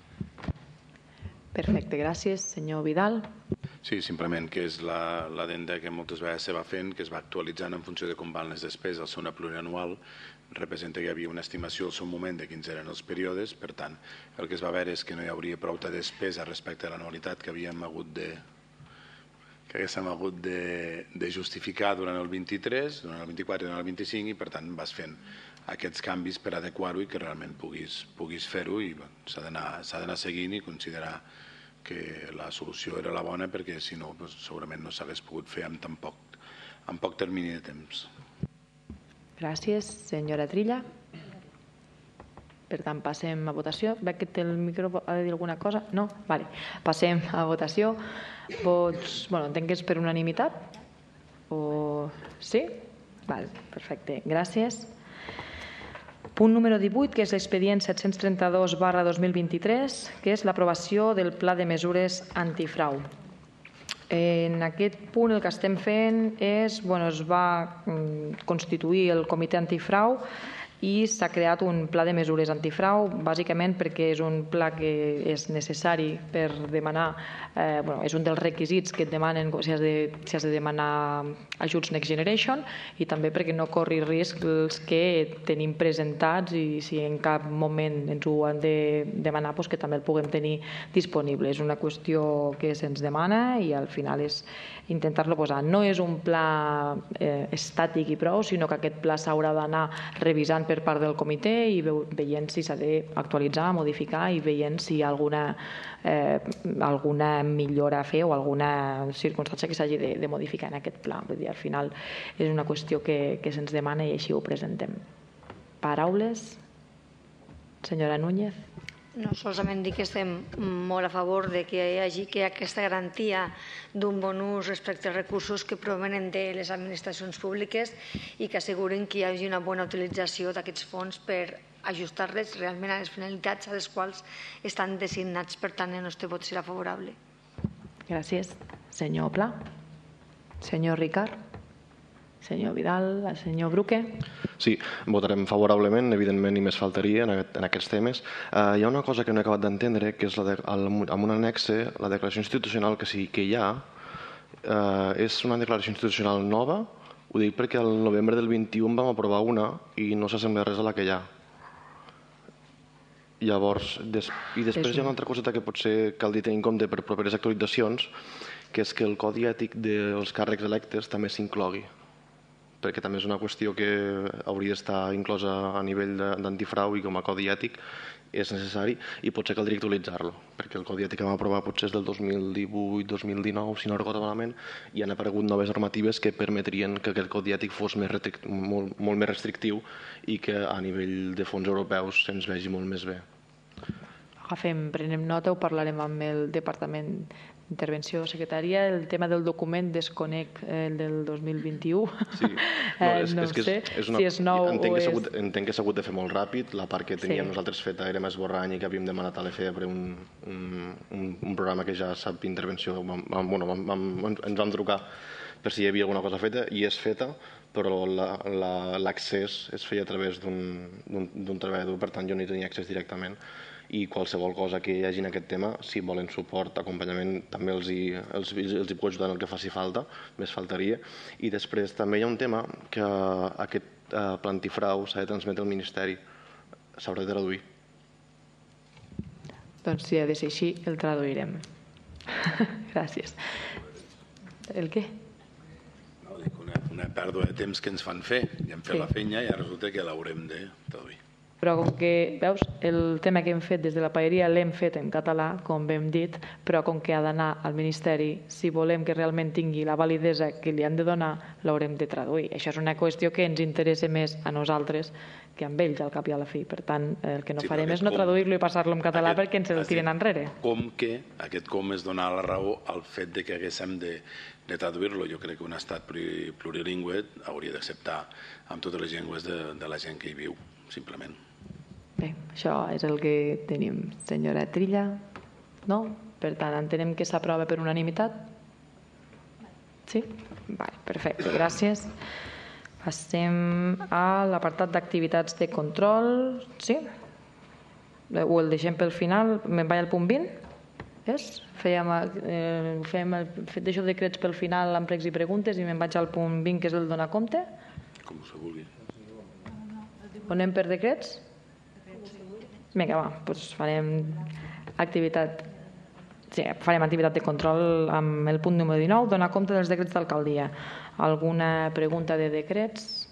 Perfecte, gràcies. Senyor Vidal. Sí, simplement que és l'adenda que moltes vegades se va fent, que es va actualitzant en funció de com van les despeses. Al ser una plurianual representa que hi havia una estimació al seu moment de quins eren els períodes, per tant, el que es va veure és que no hi hauria prou de despesa respecte a l'anualitat que havíem hagut de que haguéssim hagut de, de justificar durant el vint-i-tres, durant el vint-i-quatre i durant el vint-i-cinc i per tant vas fent aquests canvis per adequar-ho i que realment puguis, puguis fer-ho i bueno, s'ha d'anar seguint i considerar que la solució era la bona perquè si no doncs, segurament no s'hagués pogut fer amb tan poc, amb poc termini de temps. Gràcies. Senyora Trilla. Per tant, passem a votació. Veig que té el micro, ha de dir alguna cosa? No? Vale. Passem a votació. Vots, bueno, entenc que és per unanimitat? O... Sí? Vale, perfecte. Gràcies. Punt número divuit, que és l'expedient set-cents trenta-dos barra dos mil vint-i-tres, que és l'aprovació del Pla de Mesures Antifrau. En aquest punt el que estem fent és, bueno, es va constituir el comitè antifrau i s'ha creat un pla de mesures antifrau, bàsicament perquè és un pla que és necessari per demanar, eh, bueno, és un dels requisits que et demanen si has, de, si has de demanar ajuts Next Generation i també perquè no corri risc els que tenim presentats i si en cap moment ens ho han de demanar doncs que també el puguem tenir disponible. És una qüestió que se'ns demana i al final és intentar-lo posar. No és un pla eh, estàtic i prou, sinó que aquest pla s'haurà d'anar revisant per part del comitè i veient si s'ha d'actualitzar, modificar i veient si hi ha alguna, eh, alguna millora a fer o alguna circumstància que s'hagi de, de modificar en aquest pla. Vull dir, al final és una qüestió que, que se'ns demana i així ho presentem. Paraules? Senyora Núñez. No, solament dir que estem molt a favor de que hi hagi que aquesta garantia d'un bon ús respecte als recursos que provenen de les administracions públiques i que assegurin que hi hagi una bona utilització d'aquests fons per ajustar-les realment a les finalitats a les quals estan designats. Per tant, el nostre vot serà favorable. Gràcies. Senyor Pla. Senyor Ricard. Senyor Vidal, el senyor Bruque. Sí, votarem favorablement, evidentment, i més faltaria en, aquest, en aquests temes. Uh, hi ha una cosa que no he acabat d'entendre, que és la de, el, amb un annexe, la declaració institucional que sí que hi ha, uh, és una declaració institucional nova. Ho dic perquè el novembre del vint-i-u vam aprovar una i no s'assembla res a la que hi ha. Llavors, des, i després hi ha una altra coseta que potser cal dir tenir en compte per properes actualitzacions, que és que el codi ètic dels càrrecs electes també s'inclogui, perquè també és una qüestió que hauria d'estar inclosa a nivell d'antifrau i com a codi ètic és necessari i potser caldria actualitzar-lo, perquè el codi ètic que vam aprovar potser és del dos mil divuit dos mil dinou, si no recordo malament, i han aparegut noves normatives que permetrien que aquest codi ètic fos més molt, molt més restrictiu i que a nivell de fons europeus se'ns vegi molt més bé. Agafem, prenem nota, ho parlarem amb el Departament Intervenció Secretaria. El tema del document desconec el del dos mil vint-i-u. Sí, no, és, no és que sé és una, si és nou entenc o que és... Hagut, entenc que s'ha hagut de fer molt ràpid. La part que teníem Sí. nosaltres feta era més borrany i que havíem demanat a l'E F E per un, un, un, un programa que ja sap intervenció. Vam, vam, bueno, vam, vam, ens vam trucar per si hi havia alguna cosa feta i és feta, però l'accés es feia a través d'un treballador, per tant jo no hi tenia accés directament. I qualsevol cosa que hi hagi en aquest tema, si volen suport, acompanyament, també els hi, els, els hi puc ajudar en el que faci falta, més faltaria. I després també hi ha un tema que aquest eh, pla antifrau s'ha de transmetre al Ministeri, s'haurà de traduir. Doncs si ha de ser així, el traduirem. Gràcies. El què? No, dic una una pèrdua de temps que ens fan fer. I hem fet la feina i ara resulta que l'haurem de traduir. Però com que, veus, el tema que hem fet des de la paeria l'hem fet en català, com hem dit, però com que ha d'anar al Ministeri, si volem que realment tingui la validesa que li han de donar, l'haurem de traduir. Això és una qüestió que ens interessa més a nosaltres que amb ells al cap i a la fi. Per tant, el que no farem és no traduir-lo i passar-lo en català perquè ens el tiren enrere. Com que, aquest com és donar la raó al fet de que haguéssim de de traduir-lo. Jo crec que un estat plurilingüe hauria d'acceptar amb totes les llengües de, de la gent que hi viu, simplement. Bé, això és el que tenim. Senyora Trilla, no? Per tant, entenem que s'aprova per unanimitat? Sí? Vale, perfecte, gràcies. Passem a l'apartat d'activitats de control. Sí? O el deixem pel final? Me'n vaig al punt vint? És? Fèiem, eh, fem el fet d'això de decrets pel final amb pregs i preguntes i me'n vaig al punt vint, que és el donar compte. Com se vulgui. On anem per decrets? Vinga, va, doncs farem activitat sí, farem activitat de control amb el punt número dinou, donar compte dels decrets d'alcaldia. Alguna pregunta de decrets?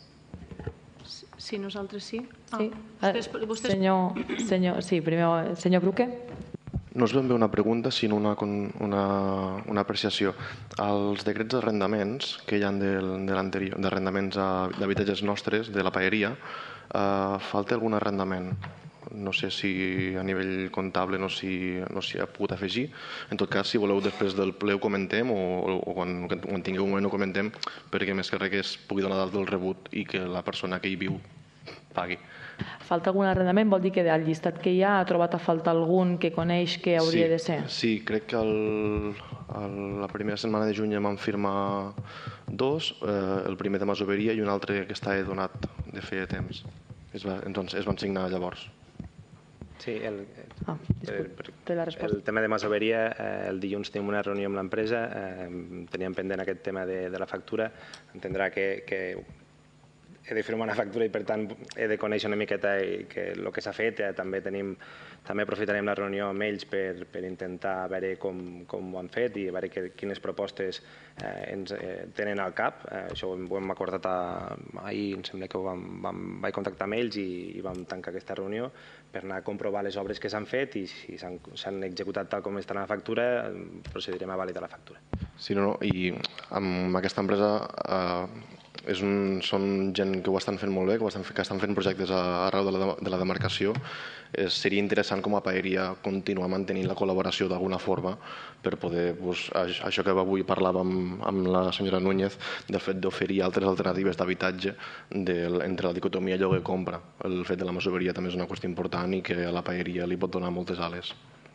Sí, nosaltres sí. Ah, sí. Vostès, vostès... Senyor, senyor, sí, primer, senyor Bruque. No és ben bé una pregunta, sinó una, una, una apreciació. Els decrets d'arrendaments que hi ha d'arrendaments d'habitatges nostres, de la paeria, eh, falta algun arrendament. No sé si a nivell comptable no s'hi no ha pogut afegir. En tot cas, si voleu, després del ple ho comentem o, o quan, quan tingueu un moment ho comentem, perquè més que res que es pugui donar dalt del rebut i que la persona que hi viu pagui. Falta algun arrendament? Vol dir que del llistat que hi ha ha trobat a faltar algun que coneix que hauria sí, de ser? Sí, crec que el, el, la primera setmana de juny em van firmar dos, eh, el primer de masoveria i un altre que estava donat de feia temps. Es, va, doncs, es van signar llavors. Sí, el, ah, per, per, la el tema de masoveria, eh, el dilluns tenim una reunió amb l'empresa, eh, teníem pendent aquest tema de, de la factura, entendrà que, que he de firmar una factura i per tant he de conèixer una miqueta i que el que s'ha fet. Eh, també tenim, també aprofitarem la reunió amb ells per, per intentar veure com, com ho han fet i veure que, quines propostes eh, ens eh, tenen al cap. Eh, això ho hem, ho hem acordat a, ahir, em sembla que ho vam, vam, vaig contactar amb ells i, i vam tancar aquesta reunió per anar a comprovar les obres que s'han fet i si s'han executat tal com està la factura, procedirem a validar la factura. Sí, no, no, i amb aquesta empresa eh, és un, són gent que ho estan fent molt bé, que, ho estan, que estan fent projectes arreu de la, de la demarcació. Eh, seria interessant com a paeria continuar mantenint la col·laboració d'alguna forma per poder, doncs, això que avui parlàvem amb la senyora Núñez, del fet d'oferir altres alternatives d'habitatge entre la dicotomia lloguer-compra. El fet de la masoveria també és una qüestió important i que a la paeria li pot donar moltes ales.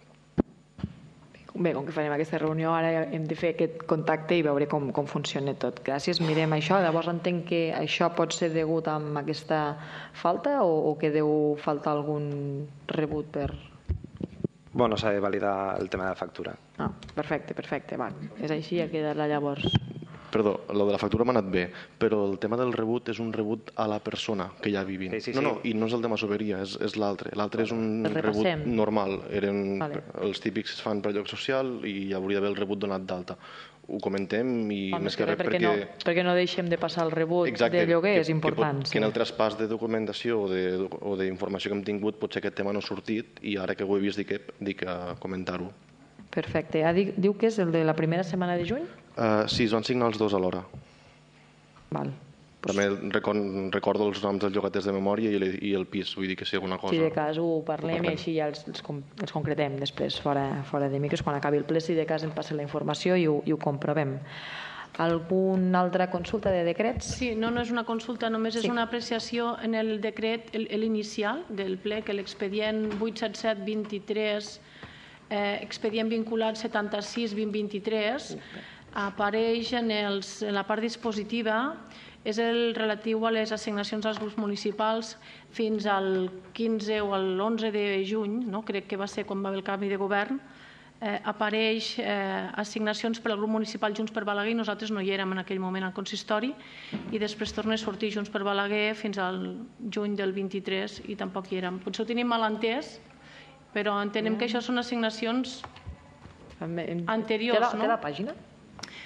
Bé, com que farem aquesta reunió, ara hem de fer aquest contacte i veure com, com funciona tot. Gràcies, mirem això. Llavors entenc que això pot ser degut a aquesta falta o, o que deu faltar algun rebut per... Bueno, s'ha de validar el tema de la factura. Ah, perfecte, perfecte. Va. És així, ha quedat llavors... Perdó, el de la factura m'ha anat bé, però el tema del rebut és un rebut a la persona que hi ha vivint. Sí, sí, sí. No, no, i no és el de masoveria, és, és l'altre. L'altre és un rebut normal. Eren vale. Els típics que es fan per lloc social i hi hauria d'haver el rebut donat d'alta. Ho comentem i Home, més que res perquè... perquè... No, perquè no deixem de passar el rebut Exacte, de lloguer, que, és important. Que, pot, sí. que en el traspàs de documentació o d'informació que hem tingut potser aquest tema no ha sortit i ara que ho he vist dic, dic a comentar-ho. Perfecte. Ah, diu que és el de la primera setmana de juny? Uh, sí, es van signar els dos alhora. Val. També recordo els noms dels llogaters de memòria i el, i el pis, vull dir que sí, alguna cosa. Si de cas ho parlem, ho parlem. I així ja els, els, els concretem després fora, fora de micros, quan acabi el ple, si de cas em passa la informació i ho, i ho comprovem. Alguna altra consulta de decrets? Sí, no, no és una consulta, només és sí. una apreciació en el decret, l'inicial del ple, que l'expedient vuit cents setanta set vint-i-tres, eh, expedient vinculat setanta-sis vint vint-i-tres, apareix en, els, en la part dispositiva, és el relatiu a les assignacions als grups municipals fins al quinze o l'onze de juny, no? Crec que va ser quan va haver el canvi de govern, eh, apareix eh, assignacions per al grup municipal Junts per Balaguer i nosaltres no hi érem en aquell moment al consistori i després torna a sortir Junts per Balaguer fins al juny del vint-i-tres i tampoc hi érem. Potser ho tenim mal entès, però entenem que això són assignacions anteriors. Té la pàgina?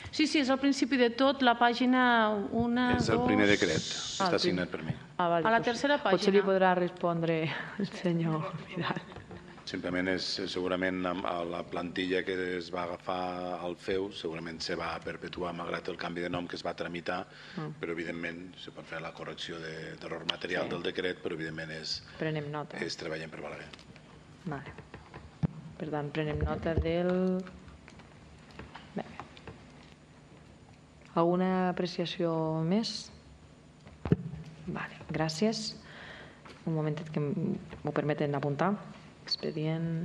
Sí, sí, és al principi de tot, la pàgina una, dos... És el primer decret, està signat per mi. A la tercera pàgina. Potser li podrà respondre el senyor Vidal. Simplement és segurament la plantilla que es va agafar al F E U segurament se va perpetuar malgrat el canvi de nom que es va tramitar, però evidentment se pot fer la correcció d'error material del decret, però evidentment és treballem per Balaguer. Vale. Per tant, prenem nota del... Alguna apreciació més? Vale, gràcies. Un momentet que m'ho permeten apuntar. Expedient...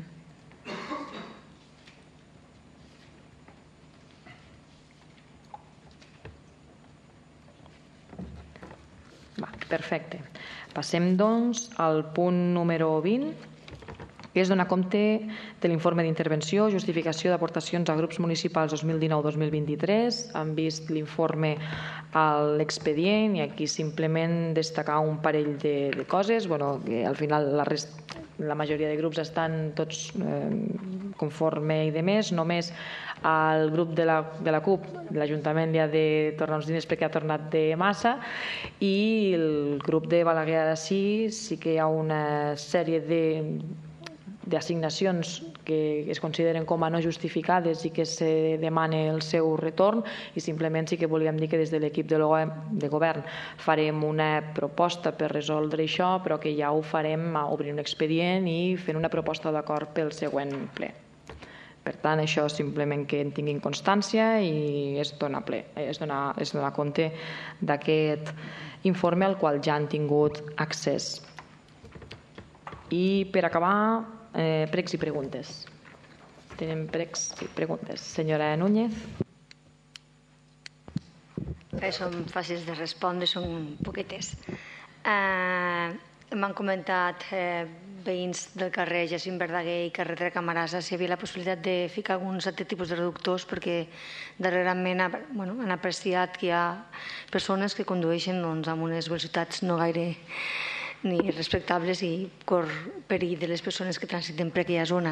Va, perfecte. Passem, doncs, al punt número vint, que és donar compte de l'informe d'intervenció, justificació d'aportacions a grups municipals dos mil dinou dos mil vint-i-tres. Han vist l'informe a l'expedient i aquí simplement destacar un parell de, de coses. Bueno, que al final la, rest, la majoria de grups estan tots eh, conforme i de més. Només al grup de la, de la CUP, l'Ajuntament li ha de tornar uns diners perquè ha tornat de massa, i el grup de Balaguer de sí, sí que hi ha una sèrie de d'assignacions que es consideren com a no justificades i que se demana el seu retorn, i simplement sí que volíem dir que des de l'equip de govern farem una proposta per resoldre això, però que ja ho farem obrint un expedient i fent una proposta d'acord pel següent ple. Per tant, això simplement que en tinguin constància i es dona, ple, es dona, es dona compte d'aquest informe al qual ja han tingut accés. I per acabar, Eh, pregs i preguntes. Tenim pregs i preguntes. Senyora Núñez. Eh, són fàcils de respondre, són poquetes. Eh, M'han comentat eh, veïns del carrer Jacint Verdaguer i carrer de Camarasa si hi havia la possibilitat de ficar alguns altres tipus de reductors, perquè darrerament bueno, han apreciat que hi ha persones que condueixen doncs, amb unes velocitats no gaire ni respectables i cor perill de les persones que transiten per aquella zona.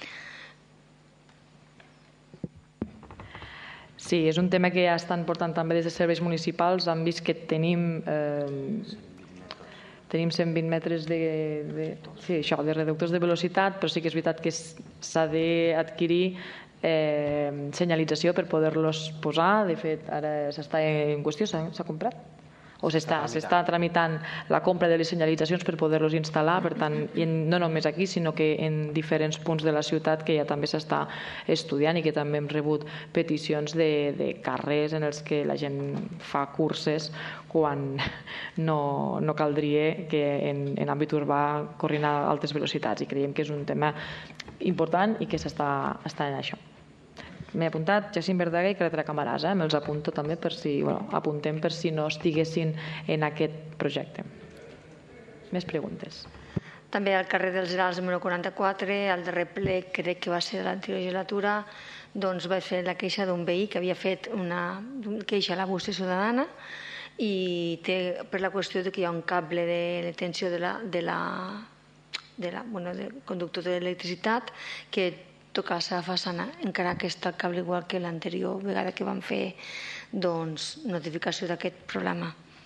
Sí, és un tema que ja estan portant també des de serveis municipals. Han vist que tenim eh, tenim cent vint metres de, de, sí, això, de reductors de velocitat, però sí que és veritat que s'ha d'adquirir eh, senyalització per poder-los posar. De fet, ara s'està en qüestió, s'ha comprat? o s'està tramitant la compra de les senyalitzacions per poder-los instal·lar, per tant, no només aquí, sinó que en diferents punts de la ciutat que ja també s'està estudiant i que també hem rebut peticions de, de carrers en els que la gent fa curses quan no, no caldria que en, en àmbit urbà corrin a altes velocitats, i creiem que és un tema important i que s'està en això. M'he apuntat Jacint Verdaguer i carretera Camarasa, eh? me'ls apunto també per si, bueno, apuntem per si no estiguessin en aquest projecte. Més preguntes? També al carrer dels Herals número quaranta-quatre, al darrer ple, crec que va ser de l'anterior legislatura, doncs vaig fer la queixa d'un veí que havia fet una queixa a la bústia ciutadana i té per la qüestió de que hi ha un cable de tensió de la, de la, de la bueno, de conductor d'electricitat que tocar-se a façana, encara que està el cable igual que l'anterior vegada que vam fer doncs, notificació d'aquest problema.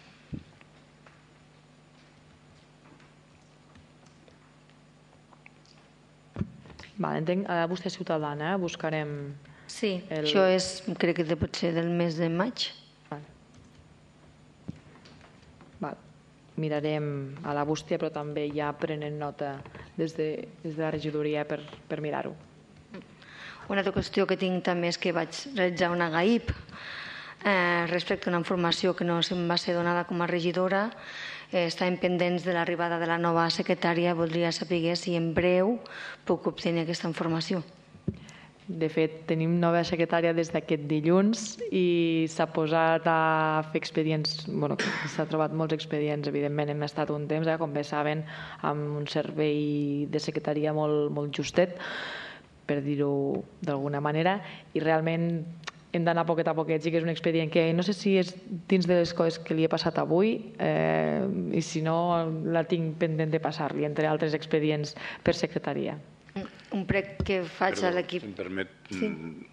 Vale, entenc, a vostè ciutadana, eh? buscarem... Sí, el... això és, crec que pot ser del mes de maig. Vale. Vale. Mirarem a la bústia, però també ja prenen nota des de, des de la regidoria per, per mirar-ho. Una altra qüestió que tinc també és que vaig realitzar una G A I P eh, respecte a una informació que no se'm va ser donada com a regidora. Eh, estàvem pendents de l'arribada de la nova secretària. Voldria saber si en breu puc obtenir aquesta informació. De fet, tenim nova secretària des d'aquest dilluns i s'ha posat a fer expedients, bueno, s'ha trobat molts expedients, evidentment hem estat un temps, eh, com bé saben, amb un servei de secretaria molt, molt justet, per dir-ho d'alguna manera, i realment hem d'anar poquet a poquet. Sí que és un expedient que no sé si és dins de les coses que li he passat avui eh, i si no la tinc pendent de passar-li, entre altres expedients per secretaria. Un prec que faig Perdó, a l'equip... Si em permet, sí.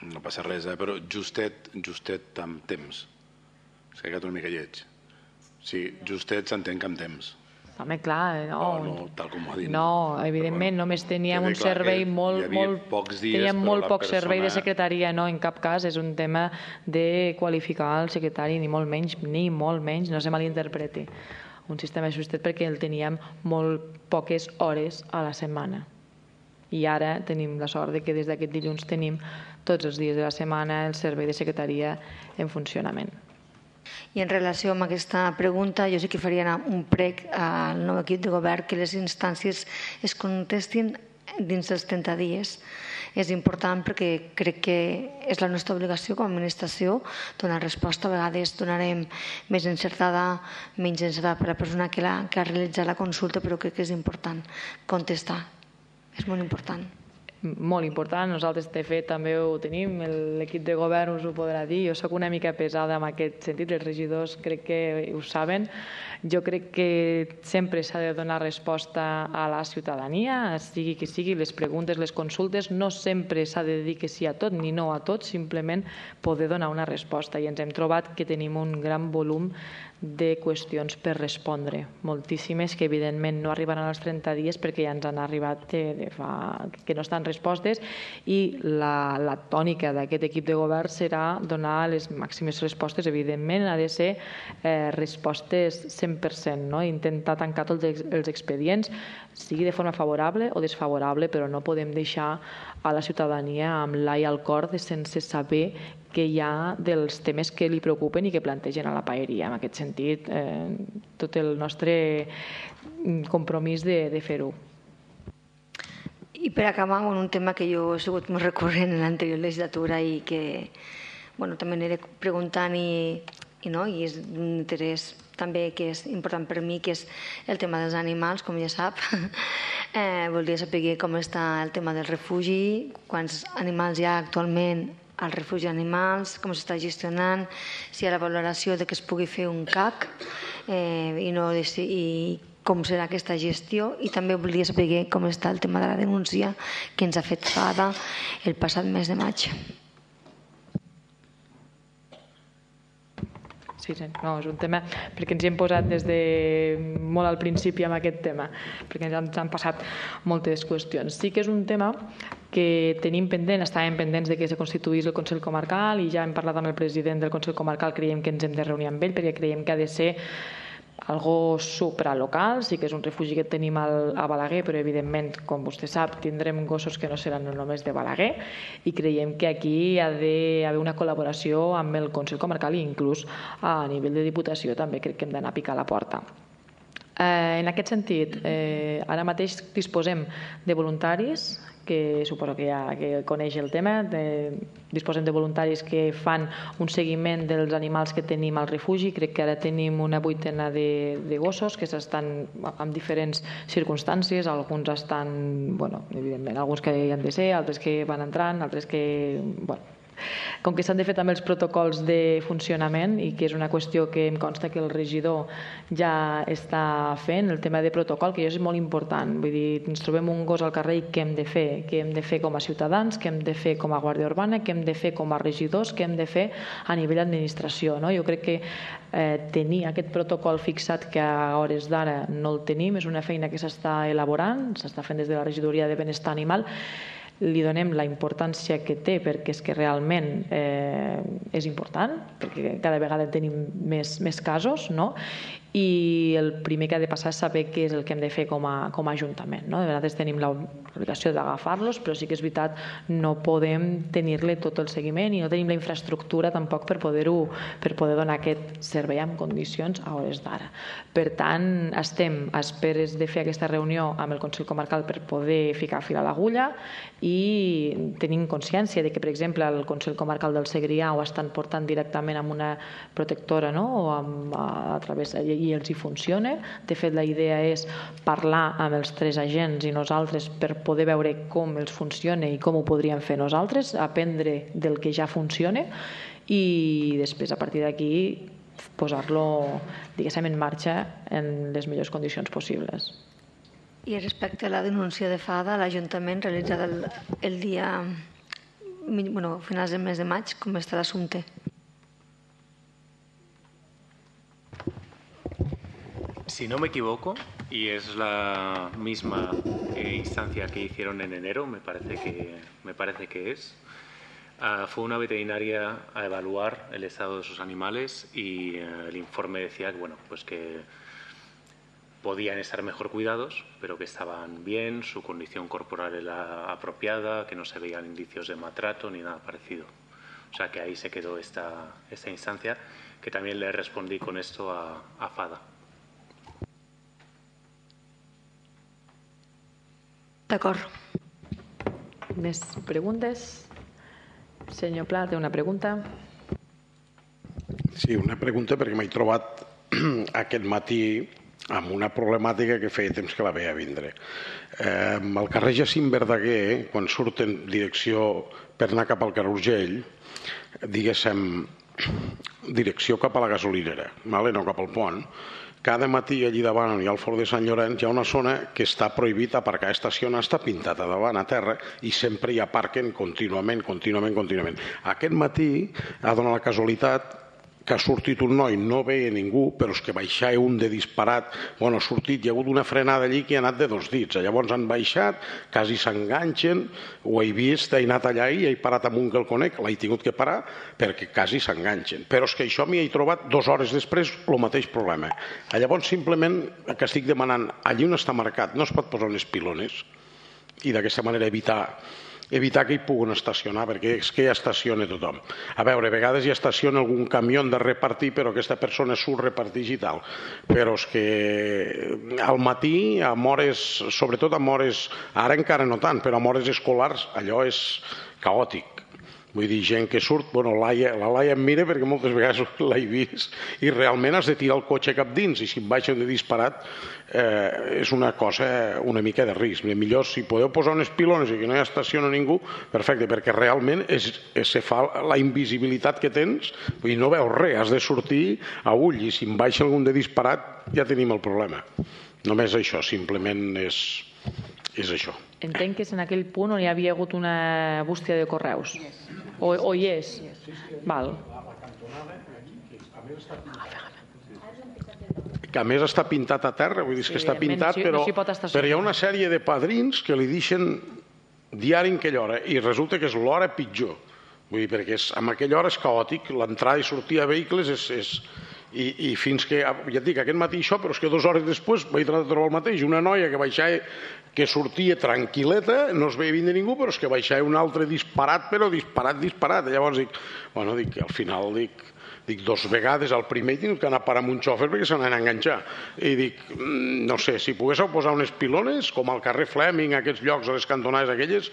No passa res, eh? Però justet, justet amb temps. És que ha quedat una mica lleig. Sí, justet s'entén que amb temps. Home, clar, no. No, no, tal com ho ha dit. No, evidentment, bueno, només teníem un clar, servei molt... molt pocs dies, teníem molt poc persona... servei de secretaria, no, en cap cas és un tema de qualificar el secretari, ni molt menys, ni molt menys, no se malinterpreti. Un sistema justet perquè el teníem molt poques hores a la setmana. I ara tenim la sort de que des d'aquest dilluns tenim tots els dies de la setmana el servei de secretaria en funcionament. I en relació amb aquesta pregunta, jo sí que faria un prec al nou equip de govern que les instàncies es contestin dins dels trenta dies. És important perquè crec que és la nostra obligació com a administració donar resposta. A vegades donarem més encertada, menys encertada per a la persona que, la, que ha realitzat la consulta, però crec que és important contestar. És molt important. Molt important, nosaltres de fet també ho tenim, l'equip de govern us ho podrà dir, jo sóc una mica pesada en aquest sentit, els regidors crec que ho saben, jo crec que sempre s'ha de donar resposta a la ciutadania, sigui qui sigui, les preguntes, les consultes, no sempre s'ha de dir que sí a tot ni no a tot, simplement poder donar una resposta i ens hem trobat que tenim un gran volum de qüestions per respondre, moltíssimes que evidentment no arribaran als trenta dies perquè ja ens han arribat de, de fa, que no estan respostes i la, la tònica d'aquest equip de govern serà donar les màximes respostes, evidentment ha de ser eh, respostes cent per cent, no? Intentar tancar tots els expedients, sigui de forma favorable o desfavorable, però no podem deixar a la ciutadania amb l'ai al cor de sense saber que hi ha dels temes que li preocupen i que plantegen a la paeria. En aquest sentit, eh, tot el nostre compromís de, de fer-ho. I per acabar, bueno, un tema que jo he sigut molt recurrent en l'anterior legislatura i que bueno, també aniré preguntant i, i, no, i és d'un interès també que és important per mi, que és el tema dels animals, com ja sap. eh, voldria saber com està el tema del refugi, quants animals hi ha actualment al refugi d'animals, com s'està gestionant, si hi ha la valoració de que es pugui fer un C A C eh, i, no, i com serà aquesta gestió, i també voldria saber com està el tema de la denúncia que ens ha fet FADA el passat mes de maig. Sí, sí, no, és un tema perquè ens hi hem posat des de molt al principi amb aquest tema, perquè ens han passat moltes qüestions. Sí que és un tema que tenim pendent, estàvem pendents de que se constituís el Consell Comarcal i ja hem parlat amb el president del Consell Comarcal, creiem que ens hem de reunir amb ell perquè creiem que ha de ser algo supralocal, sí que és un refugi que tenim al, a Balaguer, però evidentment, com vostè sap, tindrem gossos que no seran només de Balaguer i creiem que aquí ha d'haver una col·laboració amb el Consell Comarcal i inclús a nivell de Diputació també crec que hem d'anar a picar la porta. Eh, en aquest sentit, eh, ara mateix disposem de voluntaris que suposo que ja que coneix el tema, de, disposem de voluntaris que fan un seguiment dels animals que tenim al refugi. Crec que ara tenim una vuitena de, de gossos que estan en diferents circumstàncies, alguns estan, bueno, evidentment, alguns que hi han de ser, altres que van entrant, altres que, bueno, com que s'han de fer també els protocols de funcionament i que és una qüestió que em consta que el regidor ja està fent, el tema de protocol, que és molt important. Vull dir, ens trobem un gos al carrer i què hem de fer? Què hem de fer com a ciutadans, què hem de fer com a Guàrdia Urbana, què hem de fer com a regidors, què hem de fer a nivell d'administració, no? Jo crec que eh, tenir aquest protocol fixat que a hores d'ara no el tenim és una feina que s'està elaborant, s'està fent des de la regidoria de benestar animal, li donem la importància que té perquè és que realment eh, és important, perquè cada vegada tenim més, més casos, no? I el primer que ha de passar és saber què és el que hem de fer com a, com a Ajuntament, no? De vegades tenim l'obligació d'agafar-los, però sí que és veritat, no podem tenir-li tot el seguiment i no tenim la infraestructura tampoc per poder-ho, per poder donar aquest servei en condicions a hores d'ara. Per tant, estem a esperes de fer aquesta reunió amb el Consell Comarcal per poder ficar fil a l'agulla i tenim consciència de que, per exemple, el Consell Comarcal del Segrià ho estan portant directament amb una protectora, no? O amb, a, a través i els hi funciona. De fet, la idea és parlar amb els tres agents i nosaltres per poder veure com els funciona i com ho podríem fer nosaltres, aprendre del que ja funciona i després, a partir d'aquí, posar-lo, diguéssim, en marxa en les millors condicions possibles. I respecte a la denúncia de FADA, l'Ajuntament realitzada el, el dia bueno, a finals del mes de maig, com està l'assumpte. Si no me equivoco, y es la misma eh, instancia que hicieron en enero, me parece que, me parece que es, uh, fue una veterinaria a evaluar el estado de sus animales y uh, el informe decía que, bueno, pues que podían estar mejor cuidados, pero que estaban bien, su condición corporal era apropiada, que no se veían indicios de maltrato ni nada parecido. O sea que ahí se quedó esta, esta instancia, que también le respondí con esto a, a FADA. D'acord. Més preguntes? Senyor Pla, té una pregunta. Sí, una pregunta perquè m'he trobat aquest matí amb una problemàtica que feia temps que la veia vindre. Eh, al carrer Jacint Verdaguer, quan surt en direcció per anar cap al carrer Urgell, diguéssim, direcció cap a la gasolinera, vale? No cap al pont, cada matí allí davant, hi ha el Fort de Sant Llorenç, hi ha una zona que està prohibit aparcar, estacionar, està pintada davant a terra i sempre hi aparquen contínuament, contínuament, contínuament. Aquest matí ha donat la casualitat que ha sortit un noi, no veia ningú, però és que baixava un de disparat, bueno, ha sortit, hi ha hagut una frenada allí que ha anat de dos dits, llavors han baixat, quasi s'enganxen, ho he vist, he anat allà i he parat amb un que el conec, l'he tingut que parar perquè quasi s'enganxen, però és que això m'hi he trobat dues hores després el mateix problema. Llavors simplement que estic demanant, allí on està marcat no es pot posar unes pilones i d'aquesta manera evitar evitar que hi puguin estacionar, perquè és que hi estaciona tothom. A veure, a vegades hi estaciona algun camió de repartir, però aquesta persona surt, repartix i tal. Però és que al matí, a hores, sobretot a hores, ara encara no tant, però a hores escolars, allò és caòtic. Vull dir, gent que surt, bueno, la Laia em mira perquè moltes vegades l'he vist i realment has de tirar el cotxe cap dins i si em baixen de disparat eh, és una cosa una mica de risc. Millor si podeu posar unes pilones i que no hi estaciona ningú, perfecte, perquè realment és, és, se fa la invisibilitat que tens, vull dir, no veus res, has de sortir a ull i si em baixa algun de disparat ja tenim el problema. Només això, simplement és, és això. Entenc que és en aquell punt on hi havia hagut una bústia de correus. O, o hi és? Val. Que a més està pintat a terra, vull dir que està pintat, però, però hi ha una sèrie de padrins que li deixen diari en aquella hora i resulta que és l'hora pitjor. Vull dir, perquè és, en aquella hora és caòtic, l'entrada i sortir de vehicles és... és I, i fins que, ja et dic, aquest matí això, però és que dues hores després vaig trobar el mateix, una noia que baixava, que sortia tranquil·leta, no es veia vindre ningú, però és que baixava un altre disparat, però disparat, disparat. Llavors dic, bueno, dic, al final dic, dic, dos vegades, al primer he tingut que anar a parar amb un xòfer perquè se n'han a enganxar. I dic, no sé, si poguéssiu posar unes pilones, com al carrer Fleming, aquests llocs, a les cantonades aquelles,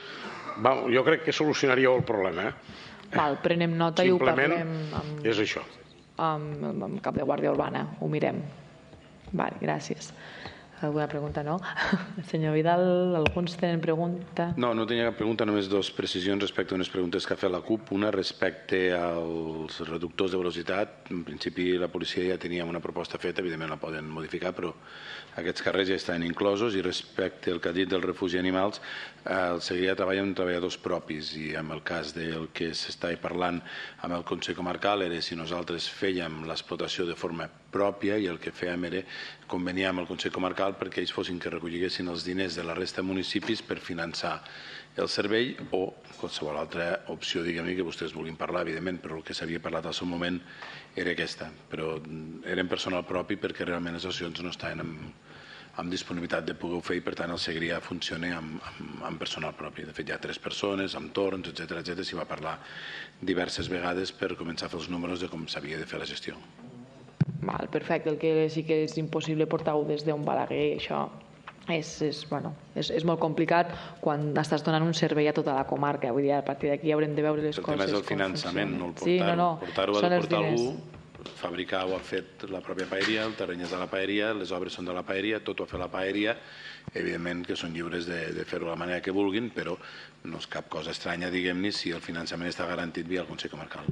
jo crec que solucionaríeu el problema. Val, prenem nota i ho parlem amb... És això. Amb, amb cap de Guàrdia Urbana, ho mirem. Vale, gràcies. Alguna pregunta, no? Senyor Vidal, alguns tenen pregunta? No, no tenia cap pregunta, només dues precisions respecte a unes preguntes que ha fet la CUP. Una respecte als reductors de velocitat. En principi la policia ja tenia una proposta feta, evidentment la poden modificar, però aquests carrers ja estan inclosos. I respecte al que ha dit del refugi animals, el Segrià treballa amb treballadors propis i en el cas del que s'està parlant amb el Consell Comarcal era si nosaltres fèiem l'explotació de forma pròpia i el que fèiem era conveniar amb el Consell Comarcal perquè ells fossin que recolliguessin els diners de la resta de municipis per finançar el servei o qualsevol altra opció, diguem-ne, que vostès vulguin parlar, evidentment, però el que s'havia parlat al seu moment era aquesta. Però eren personal propi perquè realment les associacions no estaven amb, amb disponibilitat de poder fer i per tant el Segrià funciona amb, amb, amb personal propi. De fet hi ha tres persones, amb torns, etcètera, etcètera. S'hi va parlar diverses vegades per començar a fer els números de com s'havia de fer la gestió. Val, perfecte, el que sí que és impossible portar-ho des d'un Balaguer, això és, és, bueno, és, és molt complicat quan estàs donant un servei a tota la comarca, vull dir, a partir d'aquí haurem de veure les el coses. El tema és el finançament, no el portar-ho. Sí, no, no, portar-ho ha de portar algú, fabricar ho ha fet la pròpia paeria, el terreny és de la paeria, les obres són de la paeria, tot ho ha fet la paeria, evidentment que són lliures de, de fer-ho de la manera que vulguin, però no és cap cosa estranya, diguem-ne, si el finançament està garantit via el Consell Comarcal.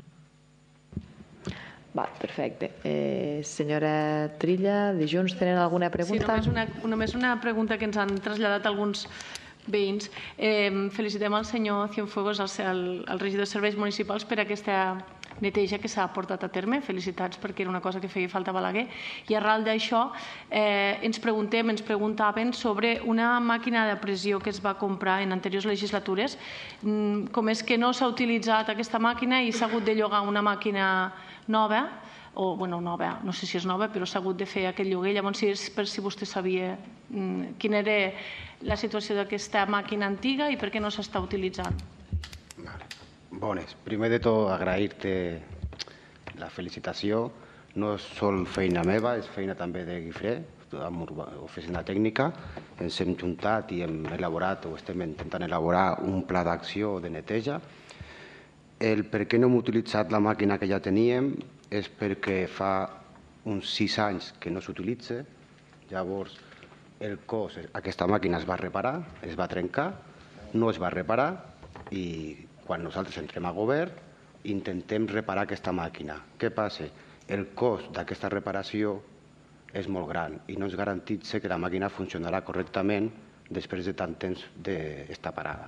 Va, perfecte. Eh, senyora Trilla, de Junts, tenen alguna pregunta? Sí, només una, només una pregunta que ens han traslladat alguns veïns. Felicitem al senyor Cienfuegos, el regidor de serveis municipals, per aquesta neteja que s'ha portat a terme. Felicitats, perquè era una cosa que feia falta a Balaguer. I arran d'això ens preguntem, ens preguntaven sobre una màquina de pressió que es va comprar en anteriors legislatures. Com és que no s'ha utilitzat aquesta màquina i s'ha hagut de llogar una màquina nova, o, bueno, nova, no sé si és nova, però s'ha hagut de fer aquest lloguer. Llavors, per si vostè sabia quina era la situació d'aquesta màquina antiga i per què no s'està utilitzant. Bones. Primer de tot, agrair-te la felicitació. No és sol feina meva, és feina també de Guifré, amb oficina tècnica. Ens hem juntat i hem elaborat, o estem intentant elaborar, un pla d'acció de neteja. El per què no hem utilitzat la màquina que ja teníem és perquè fa uns sis anys que no s'utilitza. Llavors, el cos, aquesta màquina es va reparar, es va trencar, no es va reparar i quan nosaltres entrem a govern intentem reparar aquesta màquina. Què passa? El cost d'aquesta reparació és molt gran i no ens garantitza que la màquina funcionarà correctament després de tant temps d'estar parada.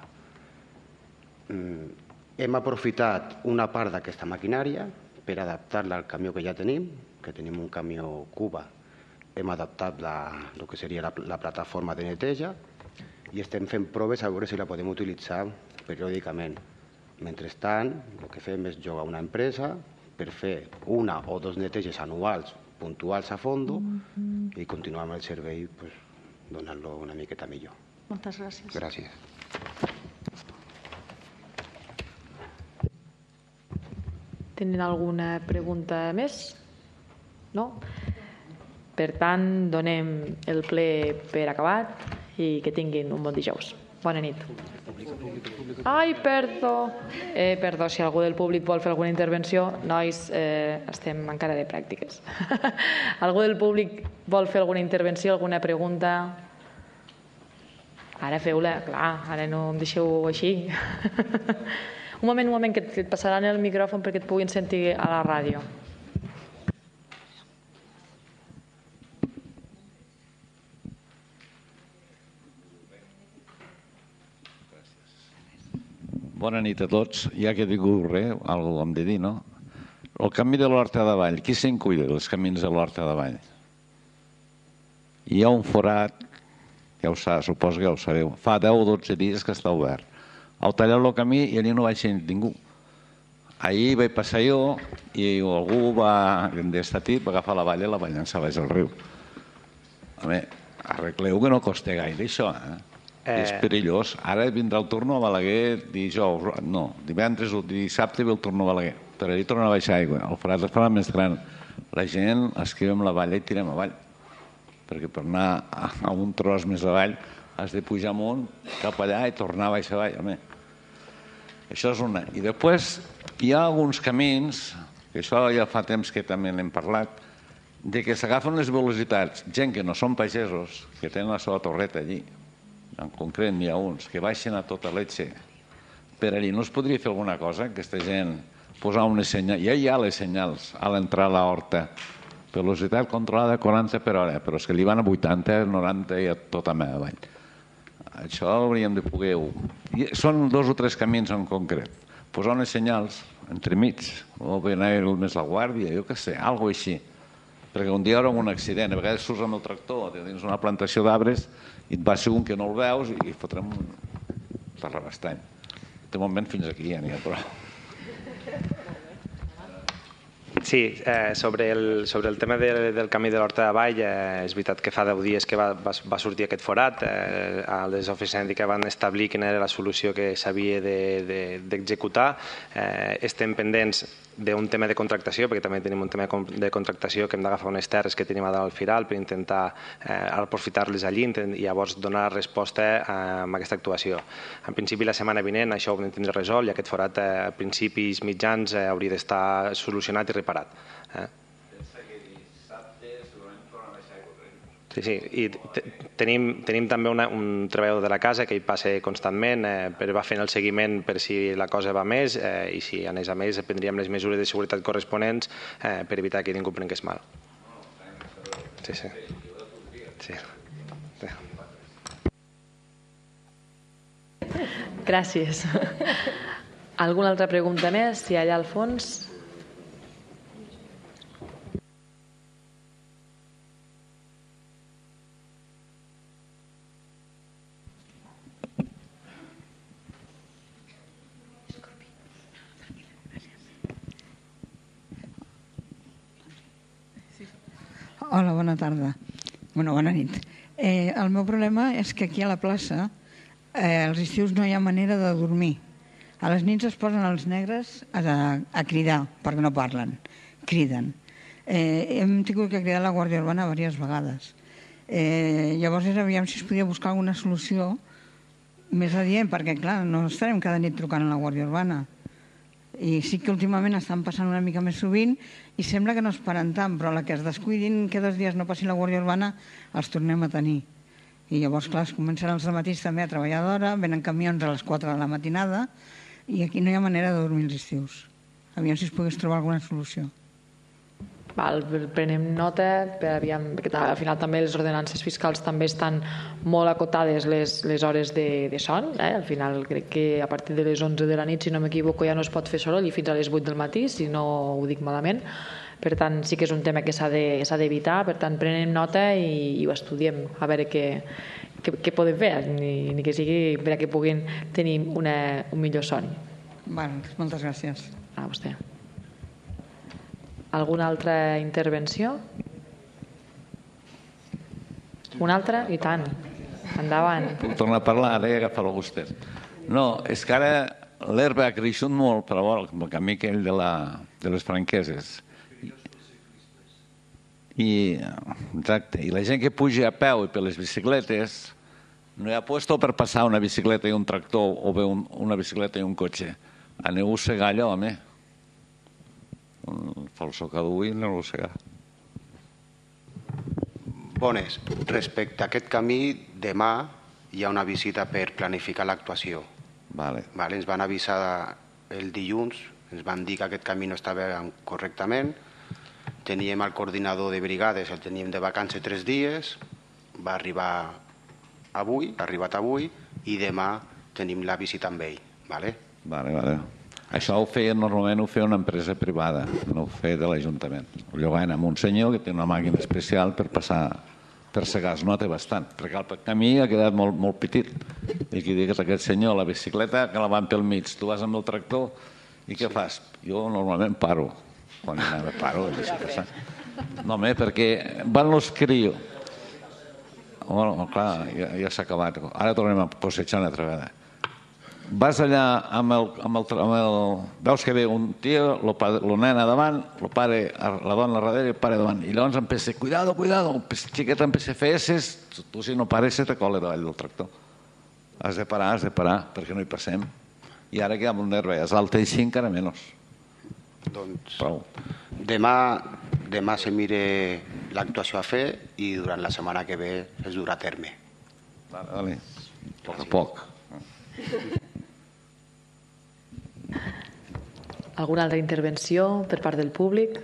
Hem aprofitat una part d'aquesta maquinària per adaptar-la al camió que ja tenim, que tenim un camió Cuba. Hem adaptat el que seria la plataforma de neteja i estem fent proves a veure si la podem utilitzar periòdicament. Mentrestant, el que fem és llogar una empresa per fer una o dos neteges anuals puntuals a fondo i continuar amb el servei donant-lo una miqueta millor. Moltes gràcies. Gràcies. Tenen alguna pregunta més? No? Per tant, donem el ple per acabat i que tinguin un bon dijous. Bona nit. Ai, perdó. Eh, perdó, si algú del públic vol fer alguna intervenció, nois, eh, estem encara de pràctiques. Algú del públic vol fer alguna intervenció, alguna pregunta? Ara feu-la, clar, ara no em deixeu així. Un moment, un moment, que et passaran el micròfon perquè et puguin sentir a la ràdio. Bona nit a tots. Ja que he tingut res, alguna cosa hem de dir, no? El camí de l'Horta de Vall, qui se'n cuida dels camins de l'Horta de Vall? Hi ha un forat, ja ho sap, suposo que ja ho sabeu, fa deu o dotze dies que està obert. Heu tallat el camí i allà no vaig ser ningú. Ahir vaig passar jo i algú va, d'estatit, va agafar la valla i la va llançar baix al riu. Home, arregleu que no costa gaire això, eh? És perillós. Ara vindrà el torno a Balaguer dijous, no, divendres o dissabte ve el torno a Balaguer. Per allà torna a baixar aigua. El forat es farà més gran. La gent esquivem la valla i tirem avall. Perquè per anar a un tros més avall has de pujar amunt, cap allà i tornar a baixar avall. Home, això és una. I després hi ha alguns camins, que això ja fa temps que també n'hem parlat, de que s'agafen les velocitats. Gent que no són pagesos, que tenen la seva torreta allí, en concret n'hi ha uns que baixen a tota leche per allí. No es podria fer alguna cosa, aquesta gent, posar unes senyals, ja hi ha les senyals a l'entrar a l'horta, velocitat controlada quaranta per hora, però és que li van a vuitanta, noranta i a tota meva avall. Això hauríem de poder... Són dos o tres camins en concret. Posar unes senyals entremig, o bé anar més la guàrdia, jo què sé, alguna cosa així. Perquè un dia hi haurà un accident, a vegades surts amb el tractor dins una plantació d'arbres i et va segur que no el veus i fotrem un terrabastany. De moment fins aquí ja n'hi ha prou. Sí, eh, sobre, el, sobre el tema de, del camí de l'Horta de Vall, eh, és veritat que fa deu dies que va, va, va sortir aquest forat. Eh, les oficines tècniques van establir quina era la solució que s'havia d'executar. De, de, eh, estem pendents d'un tema de contractació, perquè també tenim un tema de contractació que hem d'agafar unes terres que tenim a dalt al Firal per intentar eh, aprofitar-les allí i llavors donar resposta a, a aquesta actuació. En principi, la setmana vinent això ho hem de tindre resolt i aquest forat eh, a principis mitjans eh, hauria d'estar solucionat i reparat. Eh? Sí, sí, i tenim, tenim també una, un treballador de la casa que hi passa constantment, eh, per va fent el seguiment per si la cosa va més eh, i si a més a més prendríem les mesures de seguretat corresponents eh, per evitar que ningú prengués mal. Sí, sí. Sí. Sí. Gràcies. Alguna altra pregunta més? Si allà al fons... Hola, bona tarda. Bueno, bona nit. Eh, el meu problema és que aquí a la plaça eh, als estius no hi ha manera de dormir. A les nits es posen els negres a, a cridar, perquè no parlen. Criden. Eh, hem tingut que cridar la Guàrdia Urbana diverses vegades. Eh, llavors, aviam si es podia buscar alguna solució més adient, perquè, clar, no estarem cada nit trucant a la Guàrdia Urbana. I sí que últimament estan passant una mica més sovint i sembla que no es paren tant, però la que es descuidin que dos dies no passi la Guàrdia Urbana els tornem a tenir. I llavors, clar, es comencen els matins també a treballar d'hora, venen camions a les quatre de la matinada i aquí no hi ha manera de dormir els estius. Aviam si es pogués trobar alguna solució. Val, prenem nota, per aviam, perquè al final també les ordenances fiscals també estan molt acotades les, les hores de, de son, eh? Al final crec que a partir de les onze de la nit, si no m'equivoco, ja no es pot fer soroll i fins a les vuit del matí, si no ho dic malament. Per tant, sí que és un tema que s'ha d'evitar, per tant, prenem nota i, i ho estudiem, a veure què, què, què podem fer, ni, ni que sigui per a que puguin tenir una, un millor son. Bueno, moltes gràcies. A vostè. Alguna altra intervenció? Una altra? I tant. Endavant. Puc tornar a parlar, ara he agafat el gustet. No, és que ara l'herba ha creixut molt per a el camí aquell de, la, de les franqueses. I, exacte, i la gent que puja a peu i per les bicicletes no hi ha puesto per passar una bicicleta i un tractor o bé un, una bicicleta i un cotxe. Aneu a segar allò, home. El falso que duï no l'ho segar. Bones, respecte a aquest camí, demà hi ha una visita per planificar l'actuació. Vale. Vale, ens van avisar el dilluns, ens van dir que aquest camí no estava correctament, teníem el coordinador de brigades, el teníem de vacances tres dies, va arribar avui, ha arribat avui, i demà tenim la visita amb ell. Vale? Vale, vale. Això ho feia, normalment ho feia una empresa privada, no ho feia de l'Ajuntament. Ho llogaven amb un senyor que té una màquina especial per passar, per segar. Es nota bastant, perquè el camí ha quedat molt, molt petit. I aquí digues aquest senyor, la bicicleta que la van pel mig, tu vas amb el tractor i què fas? Jo normalment paro. Quan anava paro, no, home, perquè van los crios. Bueno, clar, ja, ja s'ha acabat. Ara tornem a cosetxar una altra vegada. Vas allà amb el, amb el, amb el... Veus que ve un tio, el nen a davant, el pare, la dona a darrere i el pare davant. I llavors empecé, cuidado, cuidado, el xiquet empecé a fer esses, tu si no pares se te cola davall del tractor. Has de parar, has de parar, perquè no hi passem. I ara que amb un nervi és alta i així encara menys. Doncs Prou. demà, demà se mire l'actuació a fer i durant la setmana que ve es durà a terme. Vale, vale. A poc a poc. Alguna altra intervenció per part del públic?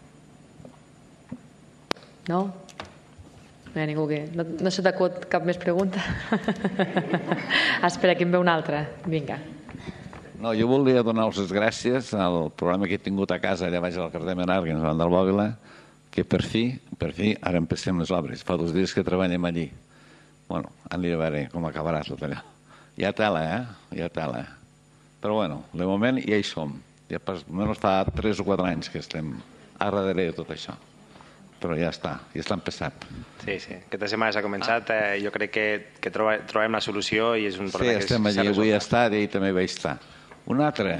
No? No hi ha ningú que... No, no se t'acut cap més pregunta? Espera, que en ve una altra. Vinga. No, jo volia donar-vos les gràcies al programa que he tingut a casa allà baix al carrer Menàrguens, davant del Bòbila, que per fi, per fi, ara empecem les obres. Fa dos dies que treballem allí. Bueno, aniré a veure com acabarà tot allò. Hi ha tela, eh? Hi ha tela. Però bueno, de moment ja hi som. Ja almenys fa tres o quatre anys que estem a darrere de tot això. Però ja està, ja està empezat. Sí, sí. Aquesta setmana s'ha començat. Eh, jo crec que, que troba, trobem la solució i és un problema sí, que s'ha estem allí. resolt. Avui he estat i ahir també vaig estar. Una altra.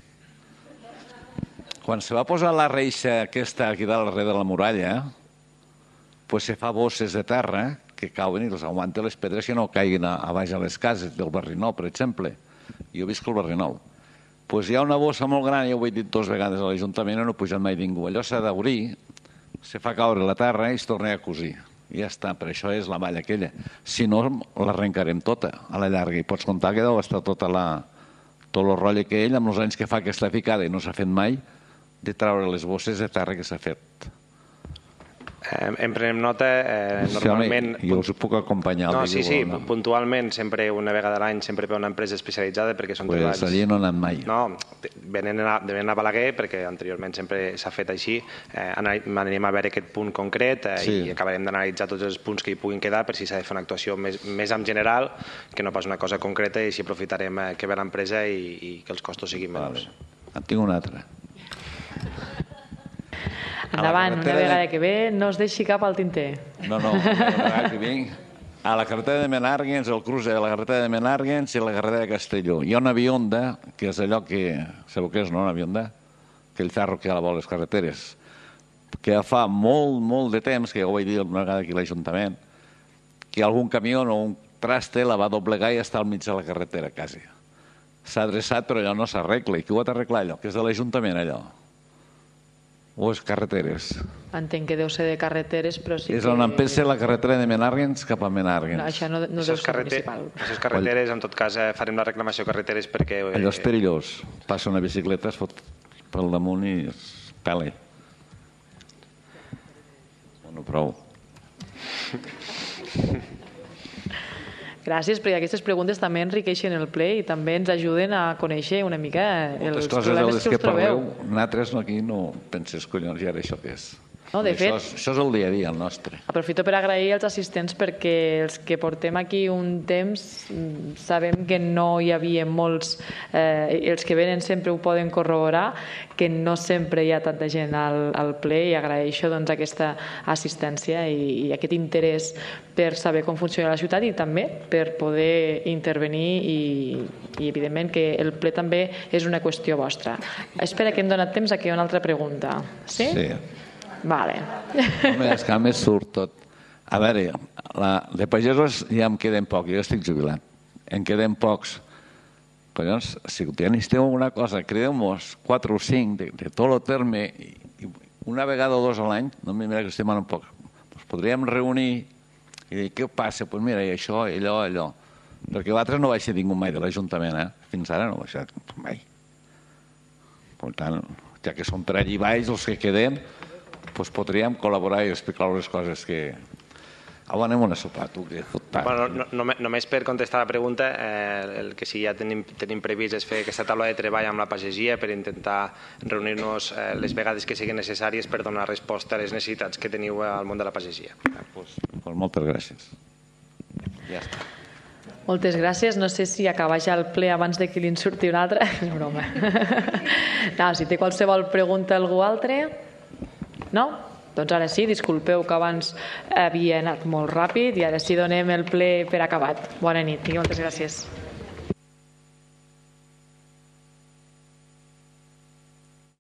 Quan se va posar la reixa aquesta aquí dalt darrere de la muralla, pues se fa bosses de terra que cauen i els aguanta les pedres que no caiguin a, a baix a les cases del barri nou, per exemple. Jo visc al barri nou. Pues hi ha una bossa molt gran, ja ho he dit dues vegades a l'Ajuntament, no ha pujat mai ningú. Allò s'ha d'obrir, se fa caure la terra i es torna a cosir. I ja està, per això és la valla aquella. Si no, l'arrencarem tota a la llarga. I pots comptar que deu estar tota la, tot el rotlle que ell, amb els anys que fa que està ficada i no s'ha fet mai, de treure les bosses de terra que s'ha fet. En prenem nota, eh, normalment... Jo us puc acompanyar. No, sí, sí, puntualment, sempre una vegada a l'any, sempre per una empresa especialitzada, perquè són treballs... Pues allí no han anat mai. No, venen a, venen a Balaguer, perquè anteriorment sempre s'ha fet així. Eh, anirem a veure aquest punt concret eh, sí. i acabarem d'analitzar tots els punts que hi puguin quedar per si s'ha de fer una actuació més, més en general, que no pas una cosa concreta, i així aprofitarem eh, que ve l'empresa i, i que els costos siguin menors. Vale. En tinc una altra. Endavant, una vegada que ve, no es deixi cap al tinter. No, no, una vegada que vinc. A la carretera de Menàrguens, el cruce de la carretera de Menàrguens i la carretera de Castelló. Hi ha una avionda, que és allò que... Sabeu què és, no, una avionda? Aquell ferro que hi ha a la vora les carreteres. Que fa molt, molt de temps, que ja ho vaig dir una vegada aquí a l'Ajuntament, que algun camió o un traste la va doblegar i està al mig de la carretera, quasi. S'ha adreçat, però allò no s'arregla. I qui ho ha d'arreglar, allò? Que és de l'Ajuntament, allò? O és carreteres? Entenc que deu ser de carreteres, però sí que... És on empesa la carretera de Menàrguens cap a Menàrguens. No, això no, no deu ser municipal. Això és carreteres, en tot cas farem la reclamació carreteres perquè... Allò és perillós. Passa una bicicleta, es fot pel damunt i es pela. Bueno, prou. Gràcies, perquè aquestes preguntes també enriqueixen el ple i també ens ajuden a conèixer una mica els problemes que us trobeu. Nosaltres aquí no penses, collons, i ara això què és? No, de fet, això, això és el dia a dia, el nostre. Aprofito per agrair als assistents perquè els que portem aquí un temps sabem que no hi havia molts, eh, els que venen sempre ho poden corroborar, que no sempre hi ha tanta gent al, al ple, i agraeixo doncs, aquesta assistència i, i aquest interès per saber com funciona la ciutat i també per poder intervenir i, i evidentment que el ple també és una qüestió vostra. Espera que hem donat temps a que hi ha una altra pregunta. Sí? Sí. Vale. Home, és que a més surt tot. A veure, la, de pagesos ja em queden pocs, jo estic jubilat. Em queden pocs. Però llavors, si necessiteu alguna cosa, crideu-nos quatre o cinc de, de tot el terme, i, i una vegada o dos a l'any, no mira que estem un poc, doncs podríem reunir i dir, què passa? Doncs pues mira, i això, i allò, allò. Perquè l'altre no va ser ningú mai de l'Ajuntament, eh? Fins ara no va ser mai. Per tant, ja que som per allí baix, els que quedem, doncs podríem col·laborar i explicar les coses que... Ah, anem a una sopa, tu, que fot bueno, no, no, només per contestar la pregunta, eh, el que sí ja tenim, tenim previst és fer aquesta taula de treball amb la pagesia per intentar reunir-nos eh, les vegades que siguin necessàries per donar resposta a les necessitats que teniu al món de la pagesia. Ah, doncs, doncs moltes gràcies. Ja està. Moltes gràcies. No sé si acabar ja el ple abans de que li en surti un altre. És broma. No, si té qualsevol pregunta algú altre... No? Doncs ara sí, disculpeu que abans havia anat molt ràpid i ara sí donem el ple per acabat. Bona nit i moltes gràcies.